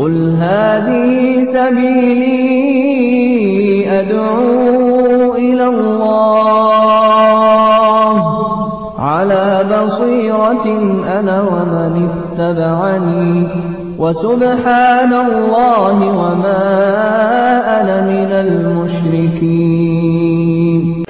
قل هذه سبيلي أدعو إلى الله على بصيرة أنا ومن اتبعني وسبحان الله وما أنا من المشركين.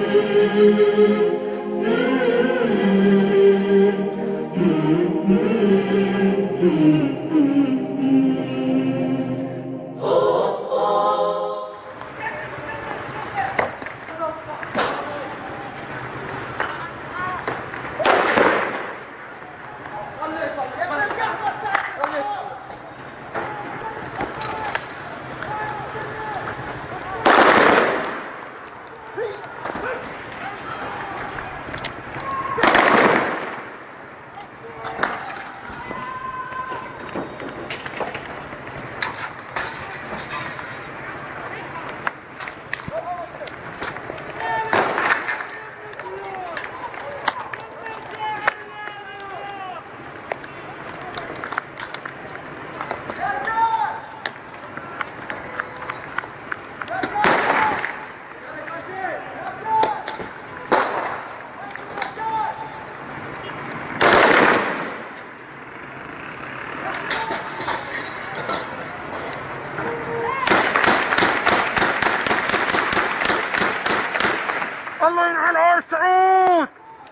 الله ينعل آل سعود.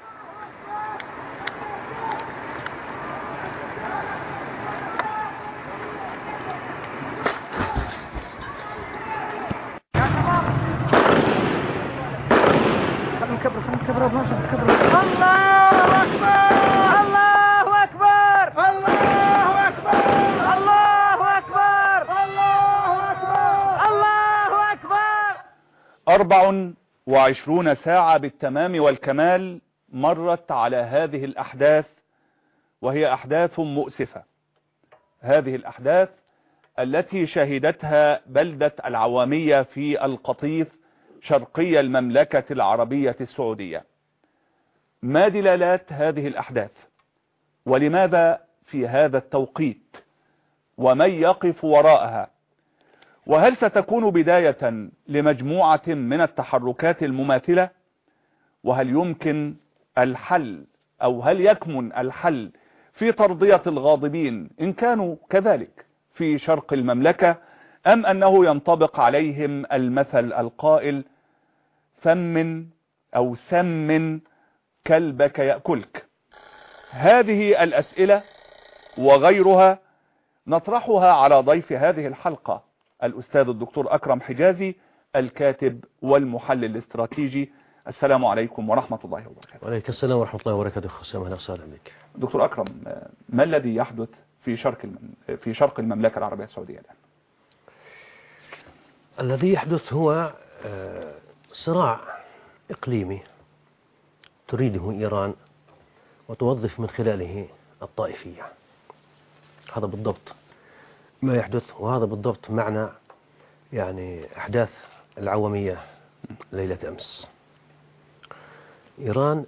خلينا نكبر بلاشة نكبر. الله أكبر الله أكبر الله أكبر الله أكبر الله أكبر الله أكبر. 24 ساعة بالتمام والكمال مرت على هذه الأحداث، وهي أحداث مؤسفة. هذه الأحداث التي شهدتها بلدة العوامية في القطيف شرقي المملكة العربية السعودية. ما دلالات هذه الأحداث؟ ولماذا في هذا التوقيت؟ ومن يقف وراءها؟ وهل ستكون بداية لمجموعة من التحركات المماثلة؟ وهل يمكن الحل أو هل يكمن الحل في ترضية الغاضبين إن كانوا كذلك في شرق المملكة، أم أنه ينطبق عليهم المثل القائل ثمن أو سمن كلبك يأكلك؟ هذه الأسئلة وغيرها نطرحها على ضيف هذه الحلقة الأستاذ الدكتور أكرم حجازي، الكاتب والمحلل الاستراتيجي. السلام عليكم ورحمة الله وبركاته. وعليكم السلام ورحمة الله وبركاته. خسام أهلا وسهلا بك. دكتور أكرم، ما الذي يحدث في شرق المملكة العربية السعودية الآن؟ الذي يحدث هو صراع إقليمي تريده إيران وتوظف من خلاله الطائفية. هذا بالضبط ما يحدث، وهذا بالضبط معنى أحداث العوامية ليلة أمس. إيران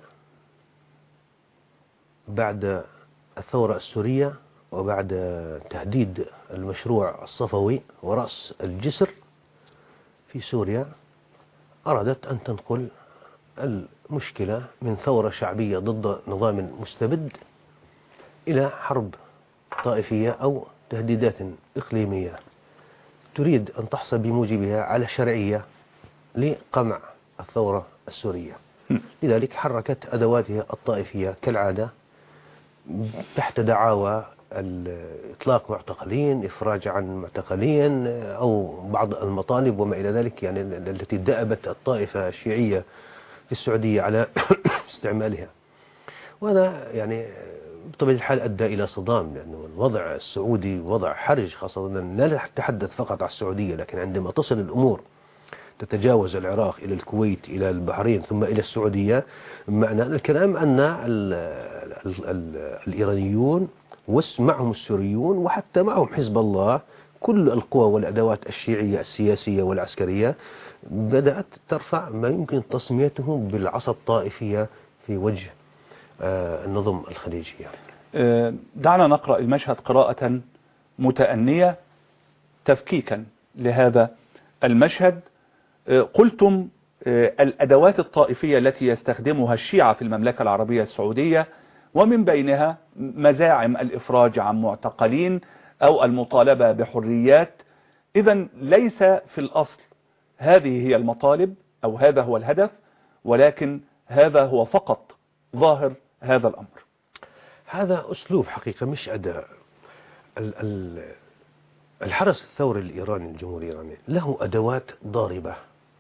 بعد الثورة السورية وبعد تهديد المشروع الصفوي ورأس الجسر في سوريا أرادت أن تنقل المشكلة من ثورة شعبية ضد نظام مستبد إلى حرب طائفية أو تهديدات إقليمية تريد أن تحصل بموجبها على شرعية لقمع الثورة السورية. لذلك حركت أدواتها الطائفية كالعادة تحت دعاوى إطلاق معتقلين، إفراج عن معتقلين أو بعض المطالب وما إلى ذلك، التي دأبت الطائفة الشيعية في السعودية على استعمالها. وهذا بطبيعة الحال أدى إلى صدام، لأنه الوضع السعودي وضع حرج، خاصة لا نتحدث فقط عن السعودية، لكن عندما تصل الأمور تتجاوز العراق إلى الكويت إلى البحرين ثم إلى السعودية، معنى الكلام أن الإيرانيون ومعهم السوريون وحتى معهم حزب الله، كل القوى والأدوات الشيعية السياسية والعسكرية بدأت ترفع ما يمكن تسميته بالعصا الطائفية في وجه النظم الخليجية. دعنا نقرأ المشهد قراءة متأنية تفكيكا لهذا المشهد. قلتم الأدوات الطائفية التي يستخدمها الشيعة في المملكة العربية السعودية، ومن بينها مزاعم الإفراج عن معتقلين أو المطالبة بحريات. إذن ليس في الأصل هذه هي المطالب أو هذا هو الهدف، ولكن هذا هو فقط ظاهر هذا الأمر. هذا أسلوب حقيقة مش أداء. الحرس الثوري الإيراني الجمهوري الإيراني له أدوات ضاربة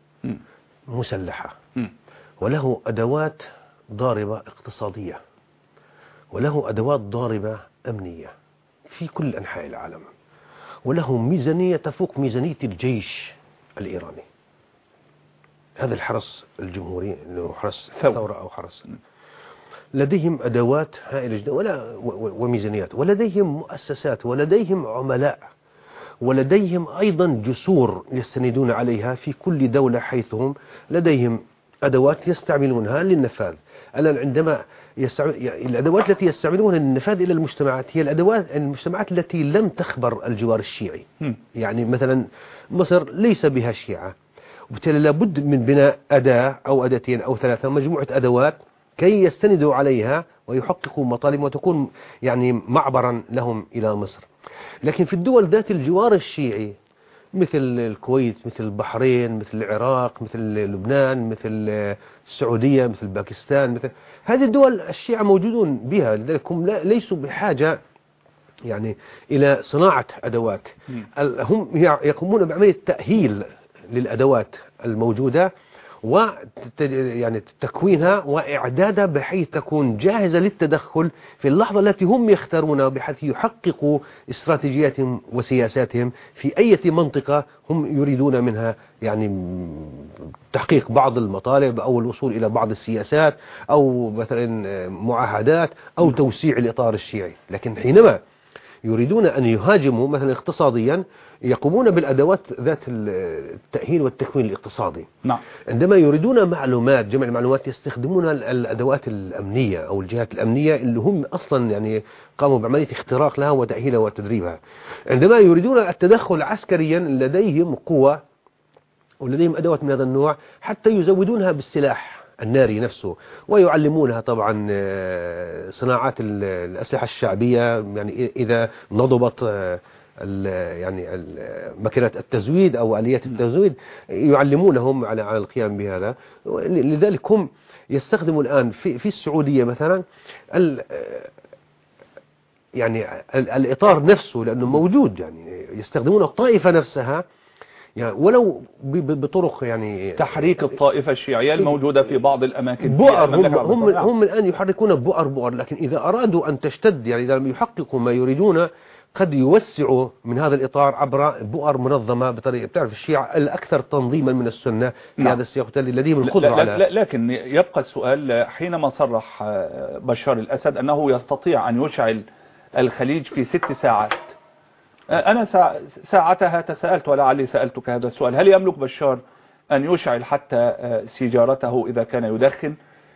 مسلحة، وله أدوات ضاربة اقتصادية، وله أدوات ضاربة أمنية في كل أنحاء العالم، وله ميزانية تفوق ميزانية الجيش الإيراني. هذا الحرس الجمهوري اللي هو حرس الثورة أو حرس، لديهم أدوات هائلة جدا وميزانيات، ولديهم مؤسسات، ولديهم عملاء، ولديهم أيضا جسور يستندون عليها في كل دولة، حيث هم لديهم أدوات يستعملونها للنفاذ. الآن عندما الأدوات التي يستعملونها للنفاذ إلى المجتمعات هي المجتمعات التي لم تخبر الجوار الشيعي. يعني مثلا مصر ليس بها شيعة، وبالتالي لابد من بناء أداة أو أداتين أو ثلاثة، مجموعة أدوات كي يستندوا عليها ويحققوا مطالب وتكون يعني معبرا لهم إلى مصر. لكن في الدول ذات الجوار الشيعي مثل الكويت، مثل البحرين، مثل العراق، مثل لبنان، مثل السعودية، مثل باكستان، مثل هذه الدول الشيعة موجودون بها، لذلك هم ليسوا بحاجة يعني إلى صناعة أدوات. هم يقومون بعملية تأهيل للأدوات الموجودة يعني تكوينها وإعدادها بحيث تكون جاهزة للتدخل في اللحظة التي هم يختارونها، بحيث يحققوا استراتيجياتهم وسياساتهم في أي منطقة هم يريدون منها يعني تحقيق بعض المطالب أو الوصول إلى بعض السياسات أو مثلا معاهدات أو توسيع الإطار الشيعي. لكن حينما يريدون أن يهاجموا مثلا اقتصاديا يقومون بالأدوات ذات التأهيل والتكوين الاقتصادي. نعم. عندما يريدون معلومات، جمع المعلومات، يستخدمون الأدوات الأمنية أو الجهات الأمنية اللي هم أصلا يعني قاموا بعملية اختراق لها وتأهيلها وتدريبها. عندما يريدون التدخل عسكريا لديهم قوة ولديهم أدوات من هذا النوع حتى يزودونها بالسلاح الناري نفسه، ويعلمونها طبعا صناعات الأسلحة الشعبية. يعني إذا نضبط يعني ماكينات التزويد أو آليات التزويد يعلمونهم على القيام بهذا. لذلك هم يستخدموا الآن في السعودية مثلا يعني الإطار نفسه لأنه موجود، يعني يستخدمون الطائفة نفسها يعني ولو بطرق يعني تحريك الطائفة الشيعية الموجودة في بعض الأماكن. بؤر هم الآن يحركون بؤر، لكن إذا أرادوا أن تشتد يعني إذا لم يحققوا ما يريدون قد يوسعوا من هذا الإطار عبر بؤر منظمة بطريقة. بتعرف الشيعة الأكثر تنظيما من السنة في هذا السياق لديهم القدرة على. لكن يبقى السؤال، حينما صرح بشار الأسد أنه يستطيع أن يشعل الخليج في 6 ساعات، أنا ساعتها تساءلت ولعلي سألتك هذا السؤال: هل يملك بشار أن يشعل حتى سيجارته إذا كان يدخن؟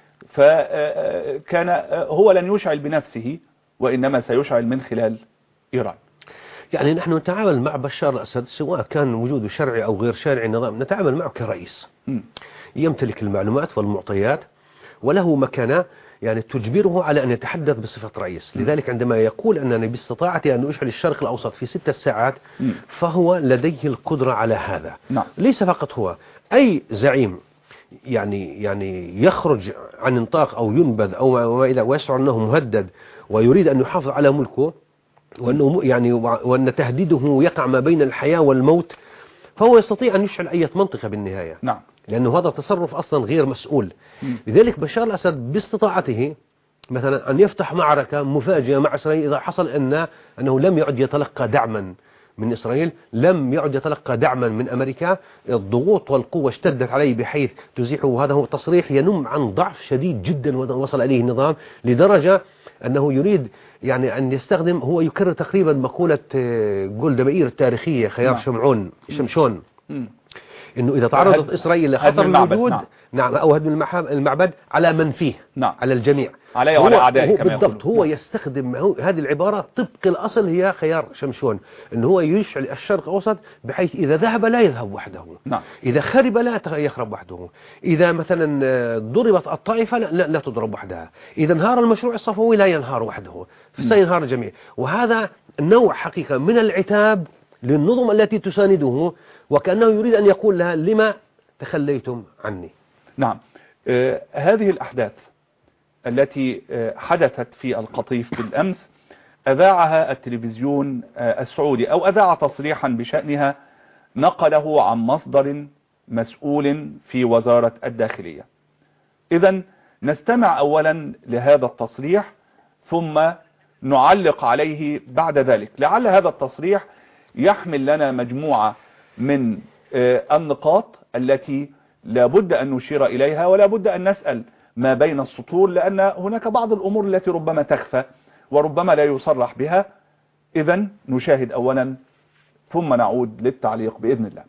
فكان هو لن يشعل بنفسه وإنما سيشعل من خلال إيران. يعني نحن نتعامل مع بشار الأسد سواء كان وجوده شرعي أو غير شرعي، نظام نتعامل معه كرئيس يمتلك المعلومات والمعطيات وله مكانة يعني تجبره على أن يتحدث بصفة رئيس. لذلك عندما يقول أنني باستطاعتي أن أشعل الشرق الأوسط في 6 ساعات فهو لديه القدرة على هذا. ليس فقط هو، أي زعيم يعني يخرج عن نطاق أو ينبذ أو ما إذا ويشعر أنه مهدد ويريد أن يحافظ على ملكه وأنه يعني وأن تهديده يقع ما بين الحياة والموت، فهو يستطيع أن يشعل أي منطقة بالنهاية. نعم. لأنه هذا تصرف أصلا غير مسؤول. لذلك بشار الأسد باستطاعته مثلا أن يفتح معركة مفاجئة مع إسرائيل إذا حصل أنه لم يعد يتلقى دعما من إسرائيل، لم يعد يتلقى دعما من أمريكا، الضغوط والقوة اشتدت عليه بحيث تزيحه. هذا هو تصريح ينم عن ضعف شديد جدا وصل إليه النظام، لدرجة أنه يريد يعني أن يستخدم، هو يكرر تقريبا مقولة جولدا مائير التاريخية، خيار شمشون، انه اذا تعرضت اسرائيل لخطر موجود نعم او هدم المعبد على من فيه نعم. على الجميع عليه وعلى اعدائه كما بالضبط. هو يستخدم هذه العبارة طبق الاصل، هي خيار شمشون، انه هو يشعل الشرق الاوسط بحيث اذا ذهب لا يذهب وحده، نعم. اذا خرب لا يخرب وحده، اذا مثلا ضربت الطائفة لا تضرب وحدها، اذا انهار المشروع الصفوي لا ينهار وحده، سينهار الجميع. وهذا نوع حقيقة من العتاب للنظم التي تسانده، وكأنه يريد أن يقول لها لما تخليتم عني. نعم. هذه الأحداث التي حدثت في القطيف بالأمس أذاعها التلفزيون السعودي، أو أذاع تصريحا بشأنها نقله عن مصدر مسؤول في وزارة الداخلية. إذن نستمع أولا لهذا التصريح ثم نعلق عليه بعد ذلك. لعل هذا التصريح يحمل لنا مجموعة من النقاط التي لا بد أن نشير إليها، ولا بد أن نسأل ما بين السطور، لأن هناك بعض الأمور التي ربما تخفى وربما لا يصرح بها. إذن نشاهد أولا ثم نعود للتعليق بإذن الله.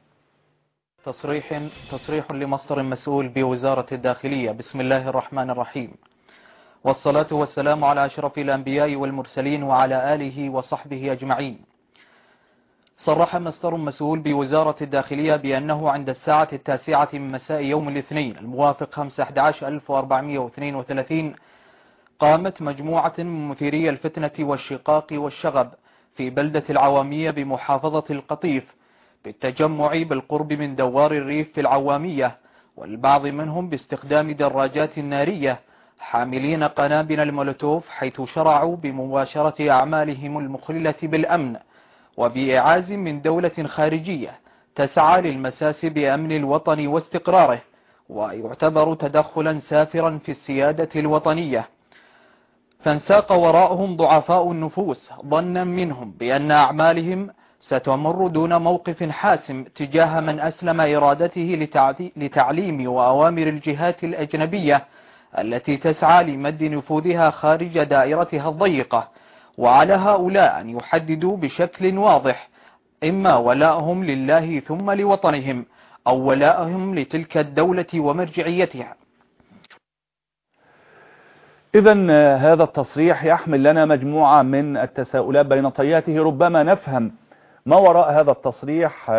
تصريح لمصدر مسؤول بوزارة الداخلية. بسم الله الرحمن الرحيم، والصلاة والسلام على أشرف الأنبياء والمرسلين وعلى آله وصحبه أجمعين. صرح مصدر مسؤول بوزارة الداخلية بأنه عند الساعة 9 من مساء يوم الاثنين الموافق 5/11/1432 قامت مجموعة من مثيري الفتنة والشقاق والشغب في بلدة العوامية بمحافظة القطيف بالتجمع بالقرب من دوار الريف في العوامية، والبعض منهم باستخدام دراجات نارية حاملين قنابل المولوتوف، حيث شرعوا بمباشرة أعمالهم المخلة بالأمن وبإعاز من دولة خارجية تسعى للمساس بأمن الوطن واستقراره، ويعتبر تدخلا سافرا في السيادة الوطنية. فانساق وراءهم ضعفاء النفوس ظنا منهم بأن أعمالهم ستمر دون موقف حاسم تجاه من أسلم إرادته لتعليم وأوامر الجهات الأجنبية التي تسعى لمد نفوذها خارج دائرتها الضيقة. وعلى هؤلاء أن يحددوا بشكل واضح إما ولاءهم لله ثم لوطنهم، أو ولاءهم لتلك الدولة ومرجعيتها. إذن هذا التصريح يحمل لنا مجموعة من التساؤلات بين طياته. ربما نفهم ما وراء هذا التصريح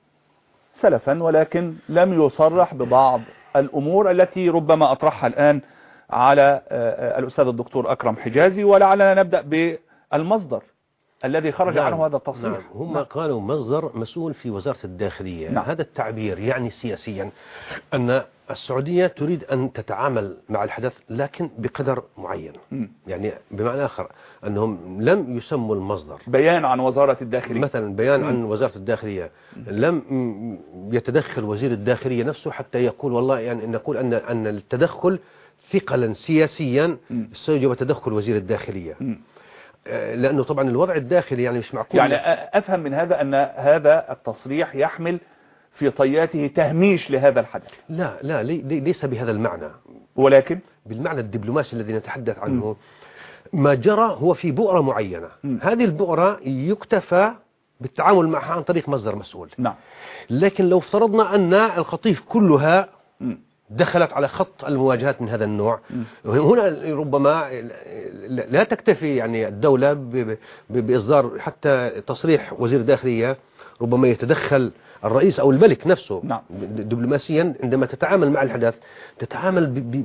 سلفا، ولكن لم يصرح ببعض الأمور التي ربما أطرحها الآن على الأستاذ الدكتور أكرم حجازي. ولعلنا نبدأ بالمصدر الذي خرج عنه هذا التصريح. نعم. هم قالوا مصدر مسؤول في وزارة الداخلية. نعم. هذا التعبير يعني سياسيا أن السعودية تريد أن تتعامل مع الحدث لكن بقدر معين. يعني بمعنى آخر أنهم لم يسموا المصدر بيان عن وزارة الداخلية، مثلا بيان عن وزارة الداخلية، لم يتدخل وزير الداخلية نفسه حتى يقول والله يعني نقول أن التدخل ثقلا سياسيا سيجب تدخل وزير الداخلية. لأنه طبعا الوضع الداخلي يعني مش معقول. يعني أفهم من هذا أن هذا التصريح يحمل في طياته تهميش لهذا الحدث. لا ليس بهذا المعنى، ولكن بالمعنى الدبلوماسي الذي نتحدث عنه. ما جرى هو في بؤرة معينة، هذه البؤرة يكتفى بالتعامل معها عن طريق مصدر مسؤول. نعم. لكن لو افترضنا أن القطيف كلها دخلت على خط المواجهات من هذا النوع، هنا ربما لا تكتفي يعني الدولة بإصدار حتى تصريح وزير الداخلية، ربما يتدخل الرئيس أو الملك نفسه. نعم. دبلوماسيا عندما تتعامل مع الحدث تتعامل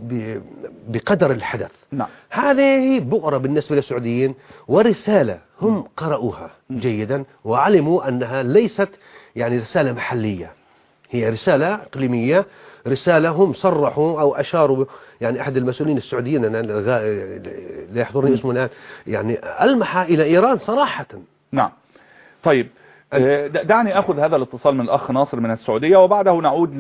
بقدر الحدث. نعم. هذه بؤرة بالنسبة للسعوديين ورسالة هم قرأوها جيدا وعلموا أنها ليست يعني رسالة محلية، هي رسالة إقليمية، رسالة هم صرحوا أو أشاروا. يعني أحد المسؤولين السعوديين أنا لا يحضرني اسمه الآن يعني ألمح إلى إيران صراحة. نعم. طيب دعني أخذ هذا الاتصال من الأخ ناصر من السعودية، وبعده نعود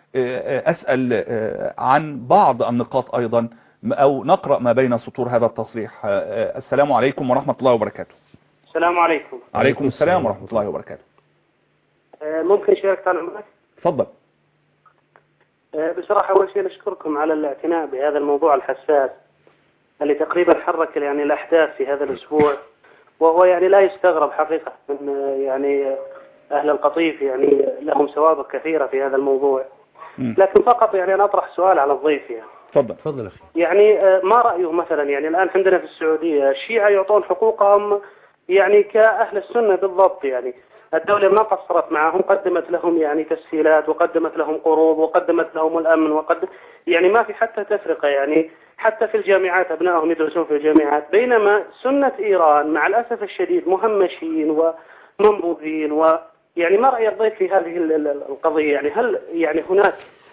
لأسأل عن بعض النقاط أيضا، أو نقرأ ما بين سطور هذا التصريح. السلام عليكم ورحمة الله وبركاته. السلام عليكم. عليكم السلام ورحمة الله وبركاته. ممكن شارك معك؟ تفضل. بصراحة أول شيء نشكركم على الاعتناء بهذا الموضوع الحساس اللي تقريبا حرك يعني الأحداث في هذا الأسبوع، وهو يعني لا يستغرب حقيقة من يعني أهل القطيف يعني لهم سوابق كثيرة في هذا الموضوع. لكن فقط يعني أنا أطرح سؤال على الضيف يعني. تفضل أخي. يعني ما رأيه مثلا يعني الآن عندنا في السعودية الشيعة يعطون حقوقهم يعني كأهل السنة بالضبط، يعني الدولة ما قصرت معهم، قدمت لهم يعني تسهيلات وقدمت لهم قروض وقدمت لهم الأمن يعني ما في حتى تفرقة، يعني حتى في الجامعات أبنائهم يدرسون في الجامعات، بينما سنة إيران مع الأسف الشديد مهمشين ومنبوذين. ويعني ما رأي الضيف في هذه القضية؟ يعني هل يعني هناك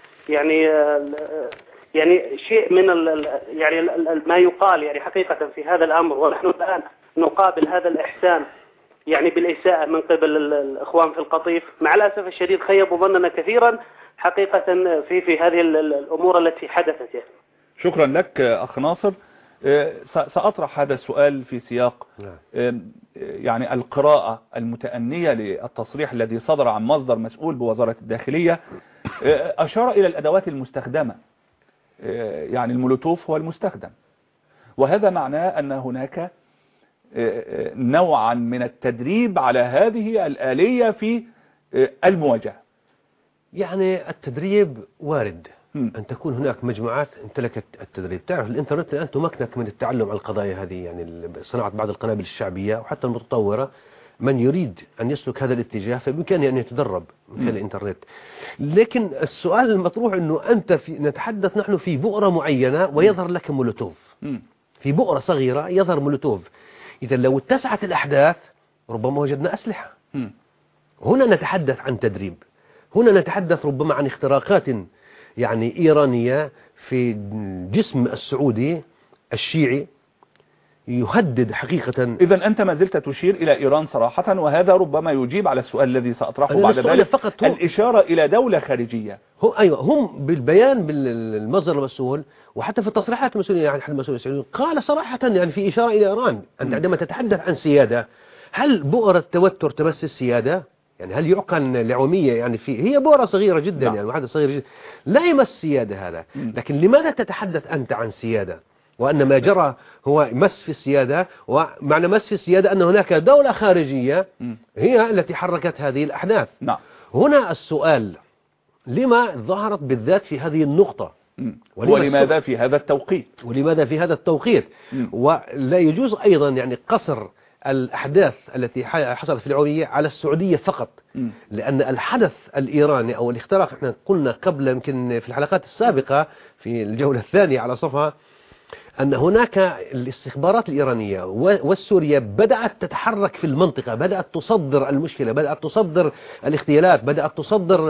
يعني شيء من يعني ما يقال يعني حقيقة في هذا الأمر، ونحن الآن نقابل هذا الإحسان يعني بالإساءة من قبل الإخوان في القطيف؟ مع الأسف الشديد خيبوا ظننا كثيرا حقيقة في هذه الأمور التي حدثت يعني. شكرا لك أخ ناصر. سأطرح هذا السؤال في سياق يعني القراءة المتأنية للتصريح الذي صدر عن مصدر مسؤول بوزارة الداخلية، أشار إلى الأدوات المستخدمة، يعني المولوتوف هو المستخدم، وهذا معناه أن هناك نوعا من التدريب على هذه الآلية في المواجهة. يعني التدريب وارد أن تكون هناك مجموعات امتلكت التدريب. تعرف الإنترنت الآن تمكنك من التعلم عن القضايا هذه، يعني صناعة بعض القنابل الشعبية وحتى المتطورة. من يريد أن يسلك هذا الاتجاه فبإمكانه أن يتدرب من خلال الإنترنت. لكن السؤال المطروح أنه أنت نتحدث نحن في بؤرة معينة ويظهر لك مولوتوف، في بؤرة صغيرة يظهر مولوتوف. إذا لو اتسعت الأحداث ربما وجدنا أسلحة. هنا نتحدث عن تدريب، هنا نتحدث ربما عن اختراقات يعني إيرانية في جسم السعودي الشيعي يهدد حقيقة. إذا أنت ما زلت تشير إلى إيران صراحة، وهذا ربما يجيب على السؤال الذي سأطرحه بعد ذلك، فقط الإشارة إلى دولة خارجية. أيوة، هم بالبيان بالمصدر المسؤول وحتى في التصريحات المسؤولين، يعني أحد المسؤولين السعوديين قال صراحة يعني في إشارة إلى إيران. أنت عندما تتحدث عن سيادة، هل بؤرة توتر تمس السيادة؟ يعني هل يعقل العومية؟ يعني هي بؤرة صغيرة جدا، يعني واحدة صغيرة جدا لا يمس السيادة هذا. لكن لماذا تتحدث أنت عن سيادة وأن ما جرى هو مس في السيادة؟ ومعنى مس في السيادة أن هناك دولة خارجية هي التي حركت هذه الأحداث. هنا السؤال لما ظهرت بالذات في هذه النقطة؟ ولماذا في هذا التوقيت؟ ولماذا في هذا التوقيت؟ ولا يجوز أيضا يعني قصر الأحداث التي حصلت في العومية على السعودية فقط، لأن الحدث الإيراني أو الاختراق احنا قلنا قبل يمكن في الحلقات السابقة في الجولة الثانية على صفحة أن هناك الاستخبارات الإيرانية والسورية بدأت تتحرك في المنطقة، بدأت تصدر المشكلة، بدأت تصدر الاغتيالات، بدأت تصدر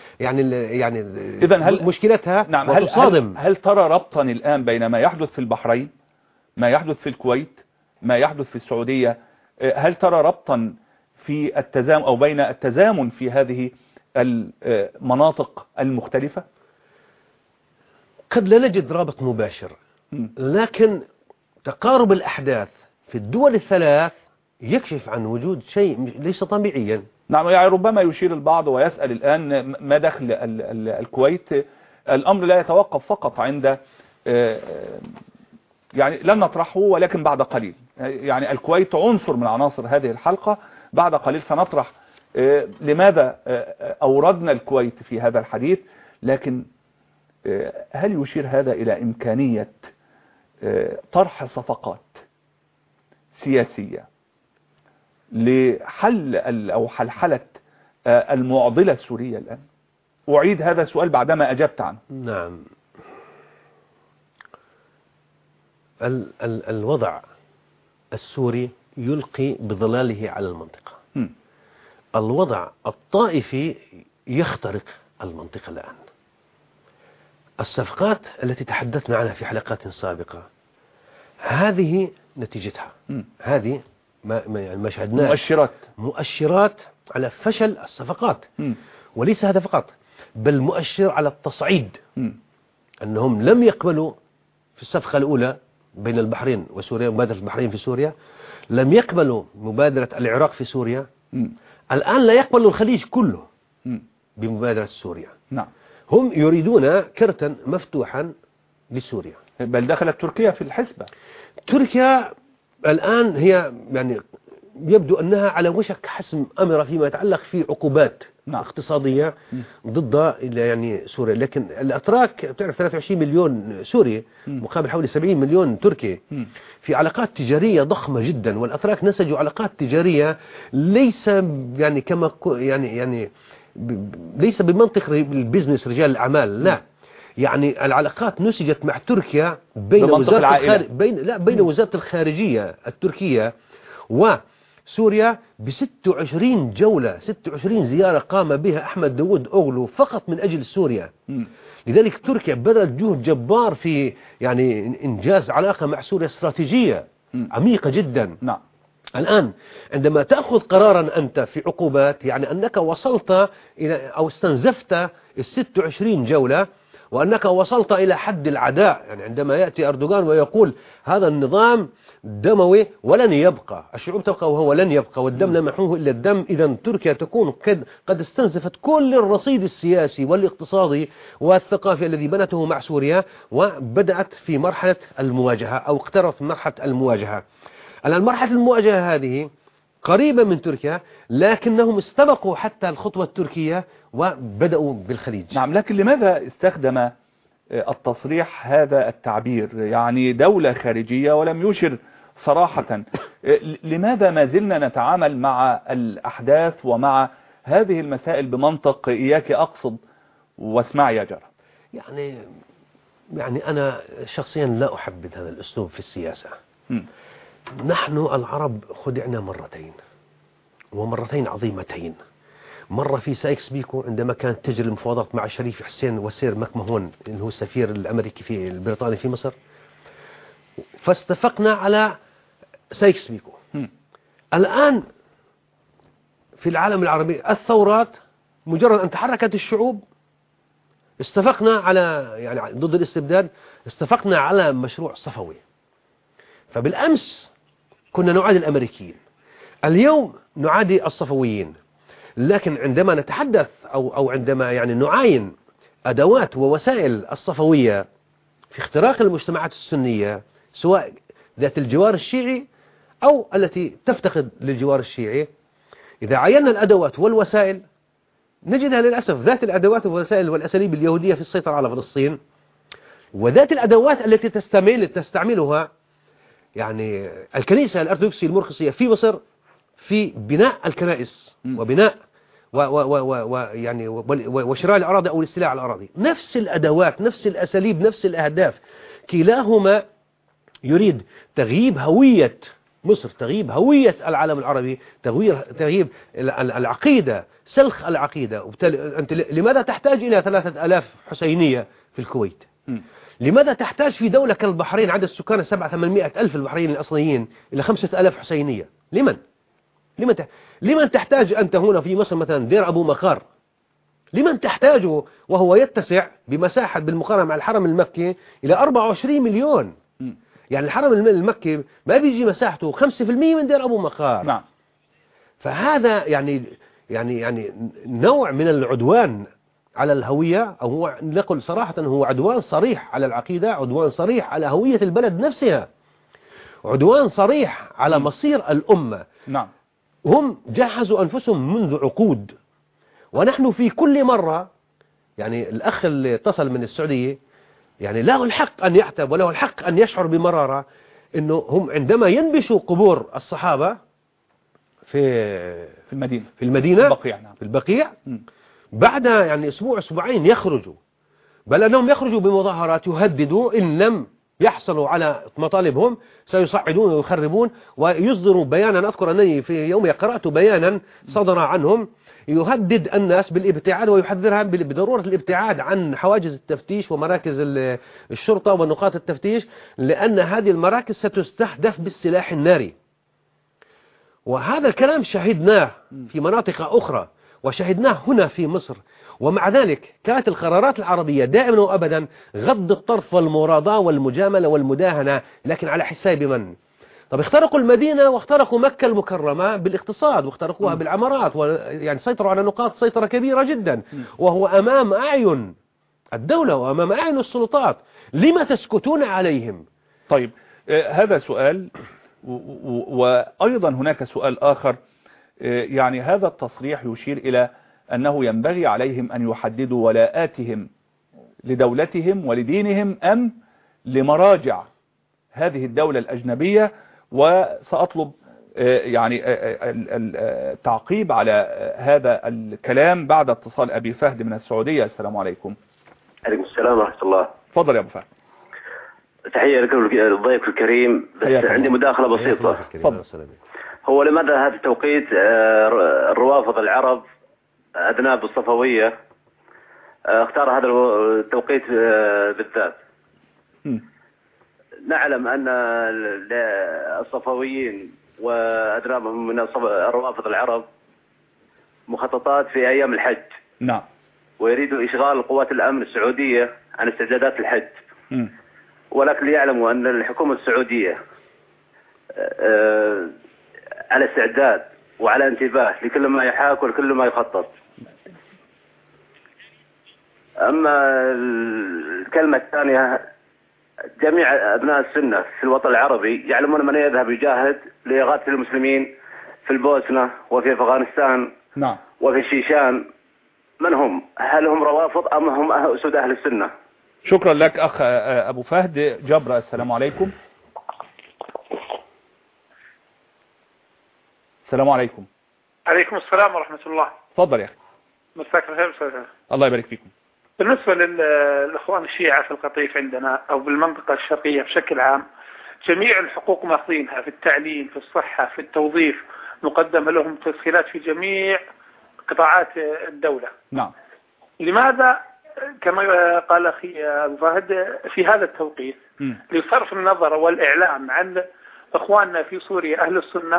يعني إذن مشكلتها. نعم. وتصادم. هل ترى ربطا الآن بين ما يحدث في البحرين، ما يحدث في الكويت، ما يحدث في السعودية؟ هل ترى ربطا في التزامن أو بين التزامن في هذه المناطق المختلفة؟ قد لا نجد رابط مباشر، لكن تقارب الأحداث في الدول الثلاث يكشف عن وجود شيء ليس طبيعيا. نعم. يعني ربما يشير البعض ويسأل الآن ما دخل الكويت. الأمر لا يتوقف فقط عند يعني لن نطرحه ولكن بعد قليل. يعني الكويت عنصر من عناصر هذه الحلقة، بعد قليل سنطرح لماذا أوردنا الكويت في هذا الحديث. لكن هل يشير هذا إلى إمكانية طرح صفقات سياسية لحل أو حلحلة المعضلة السورية الآن؟ أعيد هذا السؤال بعدما أجبت عنه. نعم. الوضع السوري يلقي بظلاله على المنطقة. الوضع الطائفي يخترق المنطقة الآن. الصفقات التي تحدثنا عنها في حلقات سابقة هذه نتيجتها، هذه ما شاهدناه مؤشرات على فشل الصفقات. وليس هذا فقط، بل مؤشر على التصعيد. أنهم لم يقبلوا في الصفقة الأولى بين البحرين وسوريا، مبادرة البحرين في سوريا، لم يقبلوا مبادرة العراق في سوريا، الآن لا يقبلوا الخليج كله بمبادرة سوريا. نعم. هم يريدون كرتا مفتوحا لسوريا، بل دخلت تركيا في الحسبة. تركيا الآن هي يعني يبدو أنها على وشك حسم أمر فيما يتعلق في عقوبات اقتصادية ضد يعني سوريا. لكن الأتراك بتعرف 23 مليون سوري مقابل حوالي 70 مليون تركي، في علاقات تجارية ضخمة جدا، والأتراك نسجوا علاقات تجارية ليس يعني كما يعني ليس بمنطق البزنس رجال الأعمال، لا، يعني العلاقات نسجت مع تركيا بين وزارة الخارجية التركية وسوريا ب 26 جولة، 26 زيارة قام بها أحمد داوود أوغلو فقط من أجل سوريا. لذلك تركيا بذلت جهد جبار في يعني إنجاز علاقة مع سوريا استراتيجية عميقة جدا. نعم. الآن عندما تأخذ قرارا أنت في عقوبات، يعني أنك وصلت إلى أو استنزفت ال 26 جولة، وأنك وصلت إلى حد العداء. يعني عندما يأتي أردوغان ويقول هذا النظام دموي ولن يبقى، الشعوب تبقى وهو لن يبقى، والدم لا محوه إلا الدم، إذا تركيا تكون قد استنزفت كل الرصيد السياسي والاقتصادي والثقافي الذي بنته مع سوريا، وبدأت في مرحلة المواجهة أو اقتربت من مرحلة المواجهة. الآن مرحلة المواجهة هذه قريبة من تركيا، لكنهم استبقوا حتى الخطوة التركية وبدأوا بالخليج. نعم، لكن لماذا استخدم التصريح هذا التعبير، يعني دولة خارجية، ولم يشر صراحة؟ لماذا ما زلنا نتعامل مع الأحداث ومع هذه المسائل بمنطق إياك أقصد واسمع يا جرى؟ يعني أنا شخصيا لا أحبذ هذا الأسلوب في السياسة. نحن العرب خدعنا مرتين، ومرتين عظيمتين. مرة في سايكس بيكو عندما كانت تجري المفاوضات مع شريف حسين وسير مكمهون اللي هو السفير الأمريكي في البريطاني في مصر، فاستفقنا على سايكس بيكو. الآن في العالم العربي الثورات مجرد أن تحركت الشعوب استفقنا على يعني ضد الاستبداد، استفقنا على مشروع صفوي. فبالأمس كنا نعادي الأمريكيين، اليوم نعادي الصفويين. لكن عندما نتحدث أو عندما يعني نعاين أدوات ووسائل الصفوية في اختراق المجتمعات السنية، سواء ذات الجوار الشيعي أو التي تفتقد للجوار الشيعي، إذا عينا الأدوات والوسائل نجدها للأسف ذات الأدوات والوسائل والأساليب اليهودية في السيطرة على فلسطين، وذات الأدوات التي تستعملها يعني الكنيسة الأرثوذكسية المرخصية في مصر في بناء الكنائس وبناء يعني وشراء الأراضي أو الاستيلاء على الأراضي. نفس الأدوات، نفس الأساليب، نفس الأهداف، كلاهما يريد تغييب هوية مصر، تغييب هوية العالم العربي، تغييب العقيدة، سلخ العقيدة. أنت لماذا تحتاج إلى 3000 حسينية في الكويت؟ لماذا تحتاج في دولة كالبحرين عدد السكان 700-800 ألف البحريين الأصليين إلى 5000 حسينية؟ لمن تحتاج أنت هنا في مصر مثلا دير أبو مقار؟ لمن تحتاجه وهو يتسع بمساحة بالمقارنة مع الحرم المكي إلى 24 مليون؟ يعني الحرم المكي ما بيجي مساحته 5% من دير أبو مقار. نعم. فهذا يعني نوع من العدوان على الهوية، أو هو نقول صراحة هو عدوان صريح على العقيدة، عدوان صريح على هوية البلد نفسها، عدوان صريح على مصير الأمة. نعم. هم جهزوا أنفسهم منذ عقود، ونحن في كل مرة يعني الأخ اللي اتصل من السعودية يعني له الحق أن يعتب وله الحق أن يشعر بمرارة إنه هم عندما ينبشوا قبور الصحابة في المدينة في البقيع بعد يعني أسبوع أسبوعين يخرجوا، بل أنهم يخرجوا بمظاهرات يهددوا إن لم يحصلوا على مطالبهم سيصعدون ويخربون، ويصدروا بيانا. أذكر أنني في يوم قرأت بيانا صدر عنهم يهدد الناس بالابتعاد ويحذرها بضرورة الابتعاد عن حواجز التفتيش ومراكز الشرطة ونقاط التفتيش، لأن هذه المراكز ستستهدف بالسلاح الناري. وهذا الكلام شاهدناه في مناطق أخرى وشاهدناه هنا في مصر، ومع ذلك كانت القرارات العربية دائما وأبدا غض الطرف والمراضاة والمجاملة والمداهنة، لكن على حساب من؟ طب اخترقوا المدينة واخترقوا مكة المكرمة بالاقتصاد واخترقوها بالعمارات، يعني سيطروا على نقاط سيطرة كبيرة جدا، وهو أمام أعين الدولة وأمام أعين السلطات. لما تسكتون عليهم؟ طيب هذا سؤال وأيضا هناك سؤال آخر، يعني هذا التصريح يشير إلى أنه ينبغي عليهم أن يحددوا ولاءاتهم لدولتهم ولدينهم أم لمراجع هذه الدولة الأجنبية. وسأطلب يعني التعقيب على هذا الكلام بعد اتصال أبي فهد من السعودية. السلام عليكم. عليكم السلام ورحمة الله. تفضل يا أبو فهد. تحية لكم الضيف الكريم، بس عندي مداخلة بسيطة. هو لماذا هذا التوقيت الروافض العرب أذناب الصفوية اختار هذا التوقيت بالذات؟ نعلم أن الصفويين وأذنابهم من الروافض العرب مخططات في أيام الحج. نعم. ويريدوا إشغال قوات الأمن السعودية عن استعدادات الحج. ولكن ليعلموا أن الحكومة السعودية على استعداد وعلى انتباه لكل ما يحاك ولكل ما يخطط. أما الكلمة الثانية، جميع أبناء السنة في الوطن العربي يعلمون من يذهب يجاهد لإغاثة المسلمين في البوسنة وفي أفغانستان. نعم. وفي الشيشان. من هم؟ هل هم روافض أم هم أسود أهل السنة؟ شكرا لك أخ أبو فهد. جبر، السلام عليكم. السلام عليكم. عليكم السلام ورحمة الله. تفضل يا أخي. مساك الخير أستاذ. الله يبارك فيكم. بالنسبة للإخوان الشيعة في القطيف عندنا أو بالمنطقة الشرقية بشكل عام، جميع الحقوق ماخذينها في التعليم، في الصحة، في التوظيف، مقدمة لهم تسهيلات في جميع قطاعات الدولة. نعم. لماذا كما قال أخي أبو فهد في هذا التوقيت لصرف النظر والإعلام عن إخواننا في سوريا أهل السنة،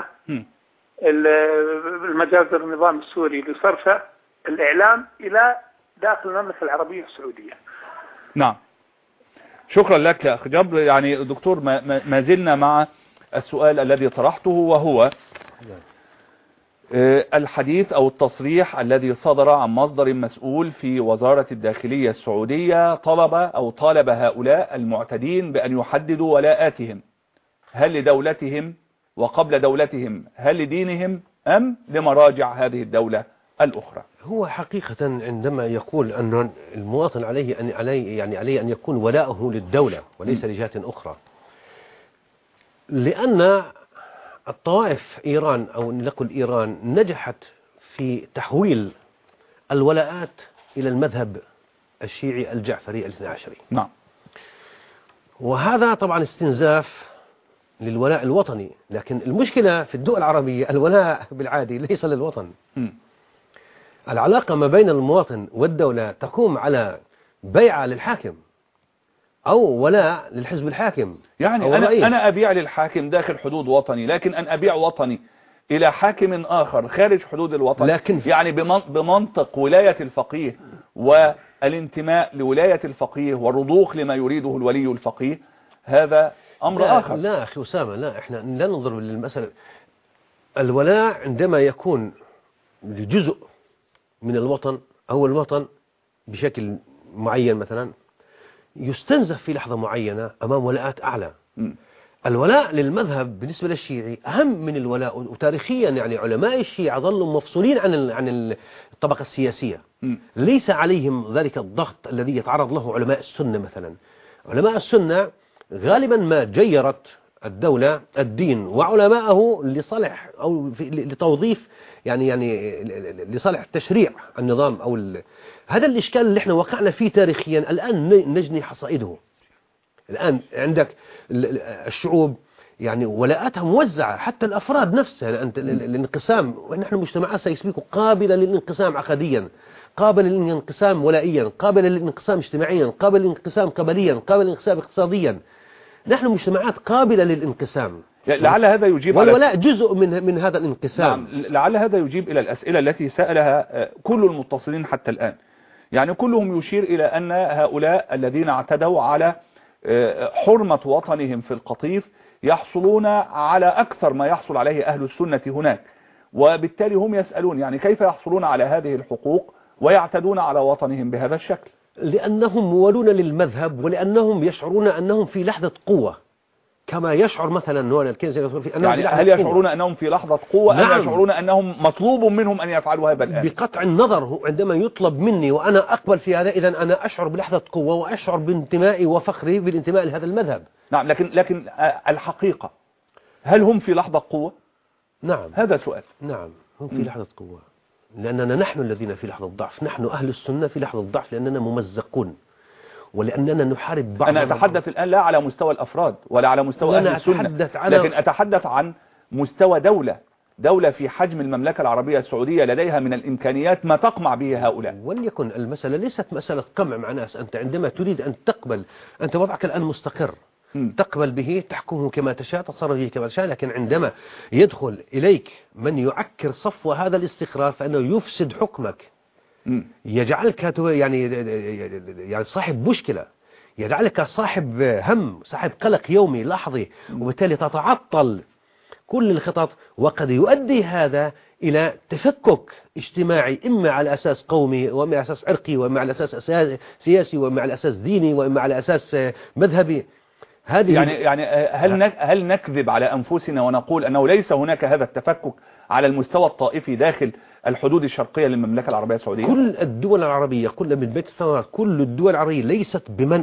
المجازر النظام السوري لصرف الإعلام إلى داخل المملكة العربية السعودية؟ نعم. شكرا لك يا أخي جبر. يعني دكتور ما زلنا مع السؤال الذي طرحته، وهو الحديث أو التصريح الذي صدر عن مصدر مسؤول في وزارة الداخلية السعودية طالب هؤلاء المعتدين بأن يحددوا ولاءاتهم، هل لدولتهم وقبل دولتهم، هل لدينهم أم لمراجع هذه الدولة الأخرى. هو حقيقة عندما يقول أن المواطن عليه أن يكون ولاؤه للدولة وليس لجهة أخرى، لأن الطوائف إيران أو نقول إيران نجحت في تحويل الولاءات إلى المذهب الشيعي الجعفري الاثنى عشري. نعم. وهذا طبعا استنزاف للولاء الوطني، لكن المشكلة في الدول العربية الولاء بالعادي ليس للوطن. العلاقة ما بين المواطن والدولة تقوم على بيعة للحاكم أو ولاء للحزب الحاكم. يعني أنا أبيع للحاكم داخل حدود وطني، لكن أن أبيع وطني إلى حاكم آخر خارج حدود الوطن، لكن يعني بمنطق ولاية الفقيه والانتماء لولاية الفقيه والرضوخ لما يريده الولي الفقيه، هذا أمر آخر. لا أخي أسامة، لا، إحنا لا ننظر للمسألة. الولاء عندما يكون جزء من الوطن أو الوطن بشكل معين مثلا يستنزف في لحظة معينة أمام ولاءات أعلى. الولاء للمذهب بالنسبة للشيعي أهم من الولاء، وتاريخيا يعني علماء الشيعة ظلوا مفصولين عن الطبقة السياسية. ليس عليهم ذلك الضغط الذي يتعرض له علماء السنة مثلا. علماء السنة غالبا ما جيرت الدولة الدين وعلماءه لصالح أو لتوظيف يعني لصالح تشريع النظام أو هذا الإشكال اللي احنا وقعنا فيه تاريخيا الآن نجني حصائده. الآن عندك الشعوب يعني ولاءاتها موزعة، حتى الأفراد نفسها الانقسام، ونحن مجتمعات سيسبيك قابلة للانقسام عقديا، قابلة للانقسام ولائيا، قابلة للانقسام اجتماعيا، قابلة للانقسام قبليا، قابلة للانقسام اقتصاديا. نحن مجتمعات قابلة للانقسام. لعل هذا يجيب والولاء جزء من هذا الانقسام. نعم. لعل هذا يجيب إلى الأسئلة التي سألها كل المتصلين حتى الآن. يعني كلهم يشير إلى أن هؤلاء الذين اعتدوا على حرمة وطنهم في القطيف يحصلون على أكثر ما يحصل عليه أهل السنة هناك، وبالتالي هم يسألون يعني كيف يحصلون على هذه الحقوق ويعتدون على وطنهم بهذا الشكل؟ لأنهم مولون للمذهب، ولأنهم يشعرون أنهم في لحظة قوة، كما يشعر مثلا نوال الكنز يعني هل يشعرون أنهم في لحظة قوة نعم. أم يشعرون أنهم مطلوب منهم أن يفعلوا هذا الآن؟ بقطع النظر عندما يطلب مني وأنا أقبل في هذا، إذن أنا أشعر بلحظة قوة وأشعر بانتمائي وفخري بالانتماء لهذا المذهب. نعم، لكن الحقيقة هل هم في لحظة قوة؟ نعم، هذا سؤال. نعم، هم في لحظة قوة، لأننا نحن الذين في لحظة ضعف، نحن أهل السنة في لحظة ضعف لأننا ممزقون ولأننا نحارب بعض. أنا أتحدث الآن لا على مستوى الأفراد ولا على مستوى أهل السنة، لكن أتحدث عن مستوى دولة في حجم المملكة العربية السعودية لديها من الإمكانيات ما تقمع به هؤلاء. وليكن المسألة ليست مسألة قمع مع ناس. أنت عندما تريد أن تقبل، أنت وضعك الآن مستقر، تقبل به، تحكمه كما تشاء، تتصرف به كما تشاء، لكن عندما يدخل إليك من يعكر صفو هذا الاستقرار فإنه يفسد حكمك، يجعلك يعني صاحب مشكلة، يجعلك صاحب هم، صاحب قلق يومي لحظي، وبالتالي تتعطل كل الخطط، وقد يؤدي هذا إلى تفكك اجتماعي، إما على أساس قومي وإما على أساس عرقي وإما على أساس سياسي وإما على أساس ديني وإما على أساس مذهبي. هذه يعني هل نكذب على أنفسنا ونقول أنه ليس هناك هذا التفكك على المستوى الطائفي داخل الحدود الشرقية للمملكة العربية السعودية؟ كل الدول العربية، كل من بيت الثورات، كل الدول العربية ليست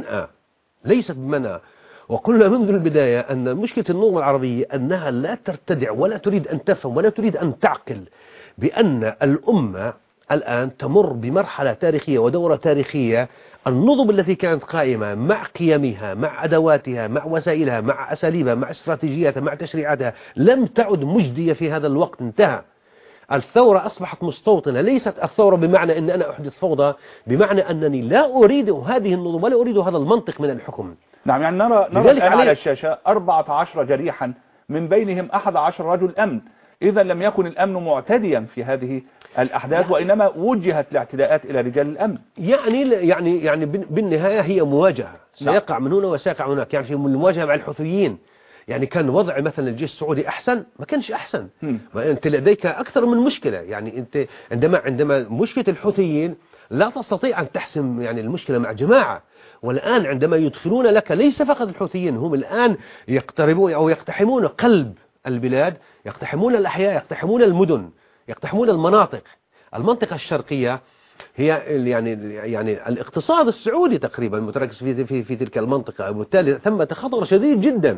بمنأى، وقلنا منذ البداية أن مشكلة النظم العربية أنها لا ترتدع ولا تريد أن تفهم ولا تريد أن تعقل بأن الأمة الآن تمر بمرحلة تاريخية ودورة تاريخية. النظم التي كانت قائمة مع قيمها، مع أدواتها، مع وسائلها، مع أساليبها، مع استراتيجياتها، مع تشريعاتها، لم تعد مجدية في هذا الوقت، انتهى. الثورة أصبحت مستوطنة، ليست الثورة بمعنى أن أنا أحدث فوضى، بمعنى أنني لا أريد هذه النظم ولا أريد هذا المنطق من الحكم. نعم، يعني نرى الآن على الشاشة 14 جريحا من بينهم 11 رجل أمن. إذا لم يكن الأمن معتديا في هذه الأحداث، وإنما وجهت الاعتداءات إلى رجال الأمن. يعني بالنهاية هي مواجهة، سيقع من هنا وسيقع هناك. يعني في المواجهة مع الحوثيين، يعني كان وضع مثلا الجيش السعودي أحسن؟ ما كانش أحسن. أنت لديك أكثر من مشكلة. يعني أنت عندما مشكلة الحوثيين لا تستطيع أن تحسم يعني المشكلة مع جماعة. والآن عندما يدخلون لك ليس فقط الحوثيين، هم الآن يقتربون أو يقتحمون قلب البلاد، يقتحمون الأحياء، يقتحمون المدن، يقتحمون المنطقة الشرقية هي يعني الاقتصاد السعودي تقريبا متركز في تلك المنطقة، وبالتالي ثمة خطر شديد جدا.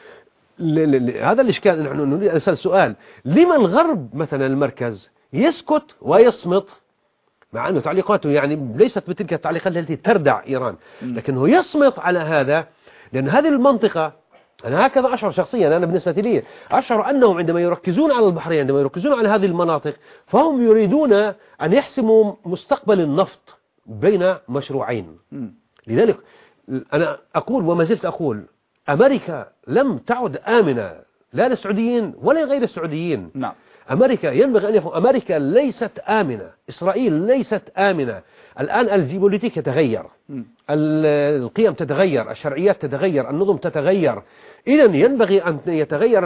هذا الإشكال. نحن نريد أن نسأل سؤال: لما الغرب مثلا المركز يسكت ويصمت، مع أنه تعليقاته يعني ليست بتلك التعليقات التي تردع إيران، لكنه يصمت على هذا؟ لأن هذه المنطقة، أنا هكذا أشعر شخصيا، أنا بالنسبة لي أشعر أنهم عندما يركزون على البحرين، عندما يركزون على هذه المناطق، فهم يريدون أن يحسموا مستقبل النفط بين مشروعين. لذلك أنا أقول وما زلت أقول: أمريكا لم تعد آمنة لا للسعوديين ولا لغير السعوديين. نعم. أمريكا ينبغي أن يفهم، أمريكا ليست آمنة، إسرائيل ليست آمنة. الآن الجيوبوليتيك يتغير، القيم تتغير، الشرعيات تتغير، النظم تتغير. إذن ينبغي أن يتغير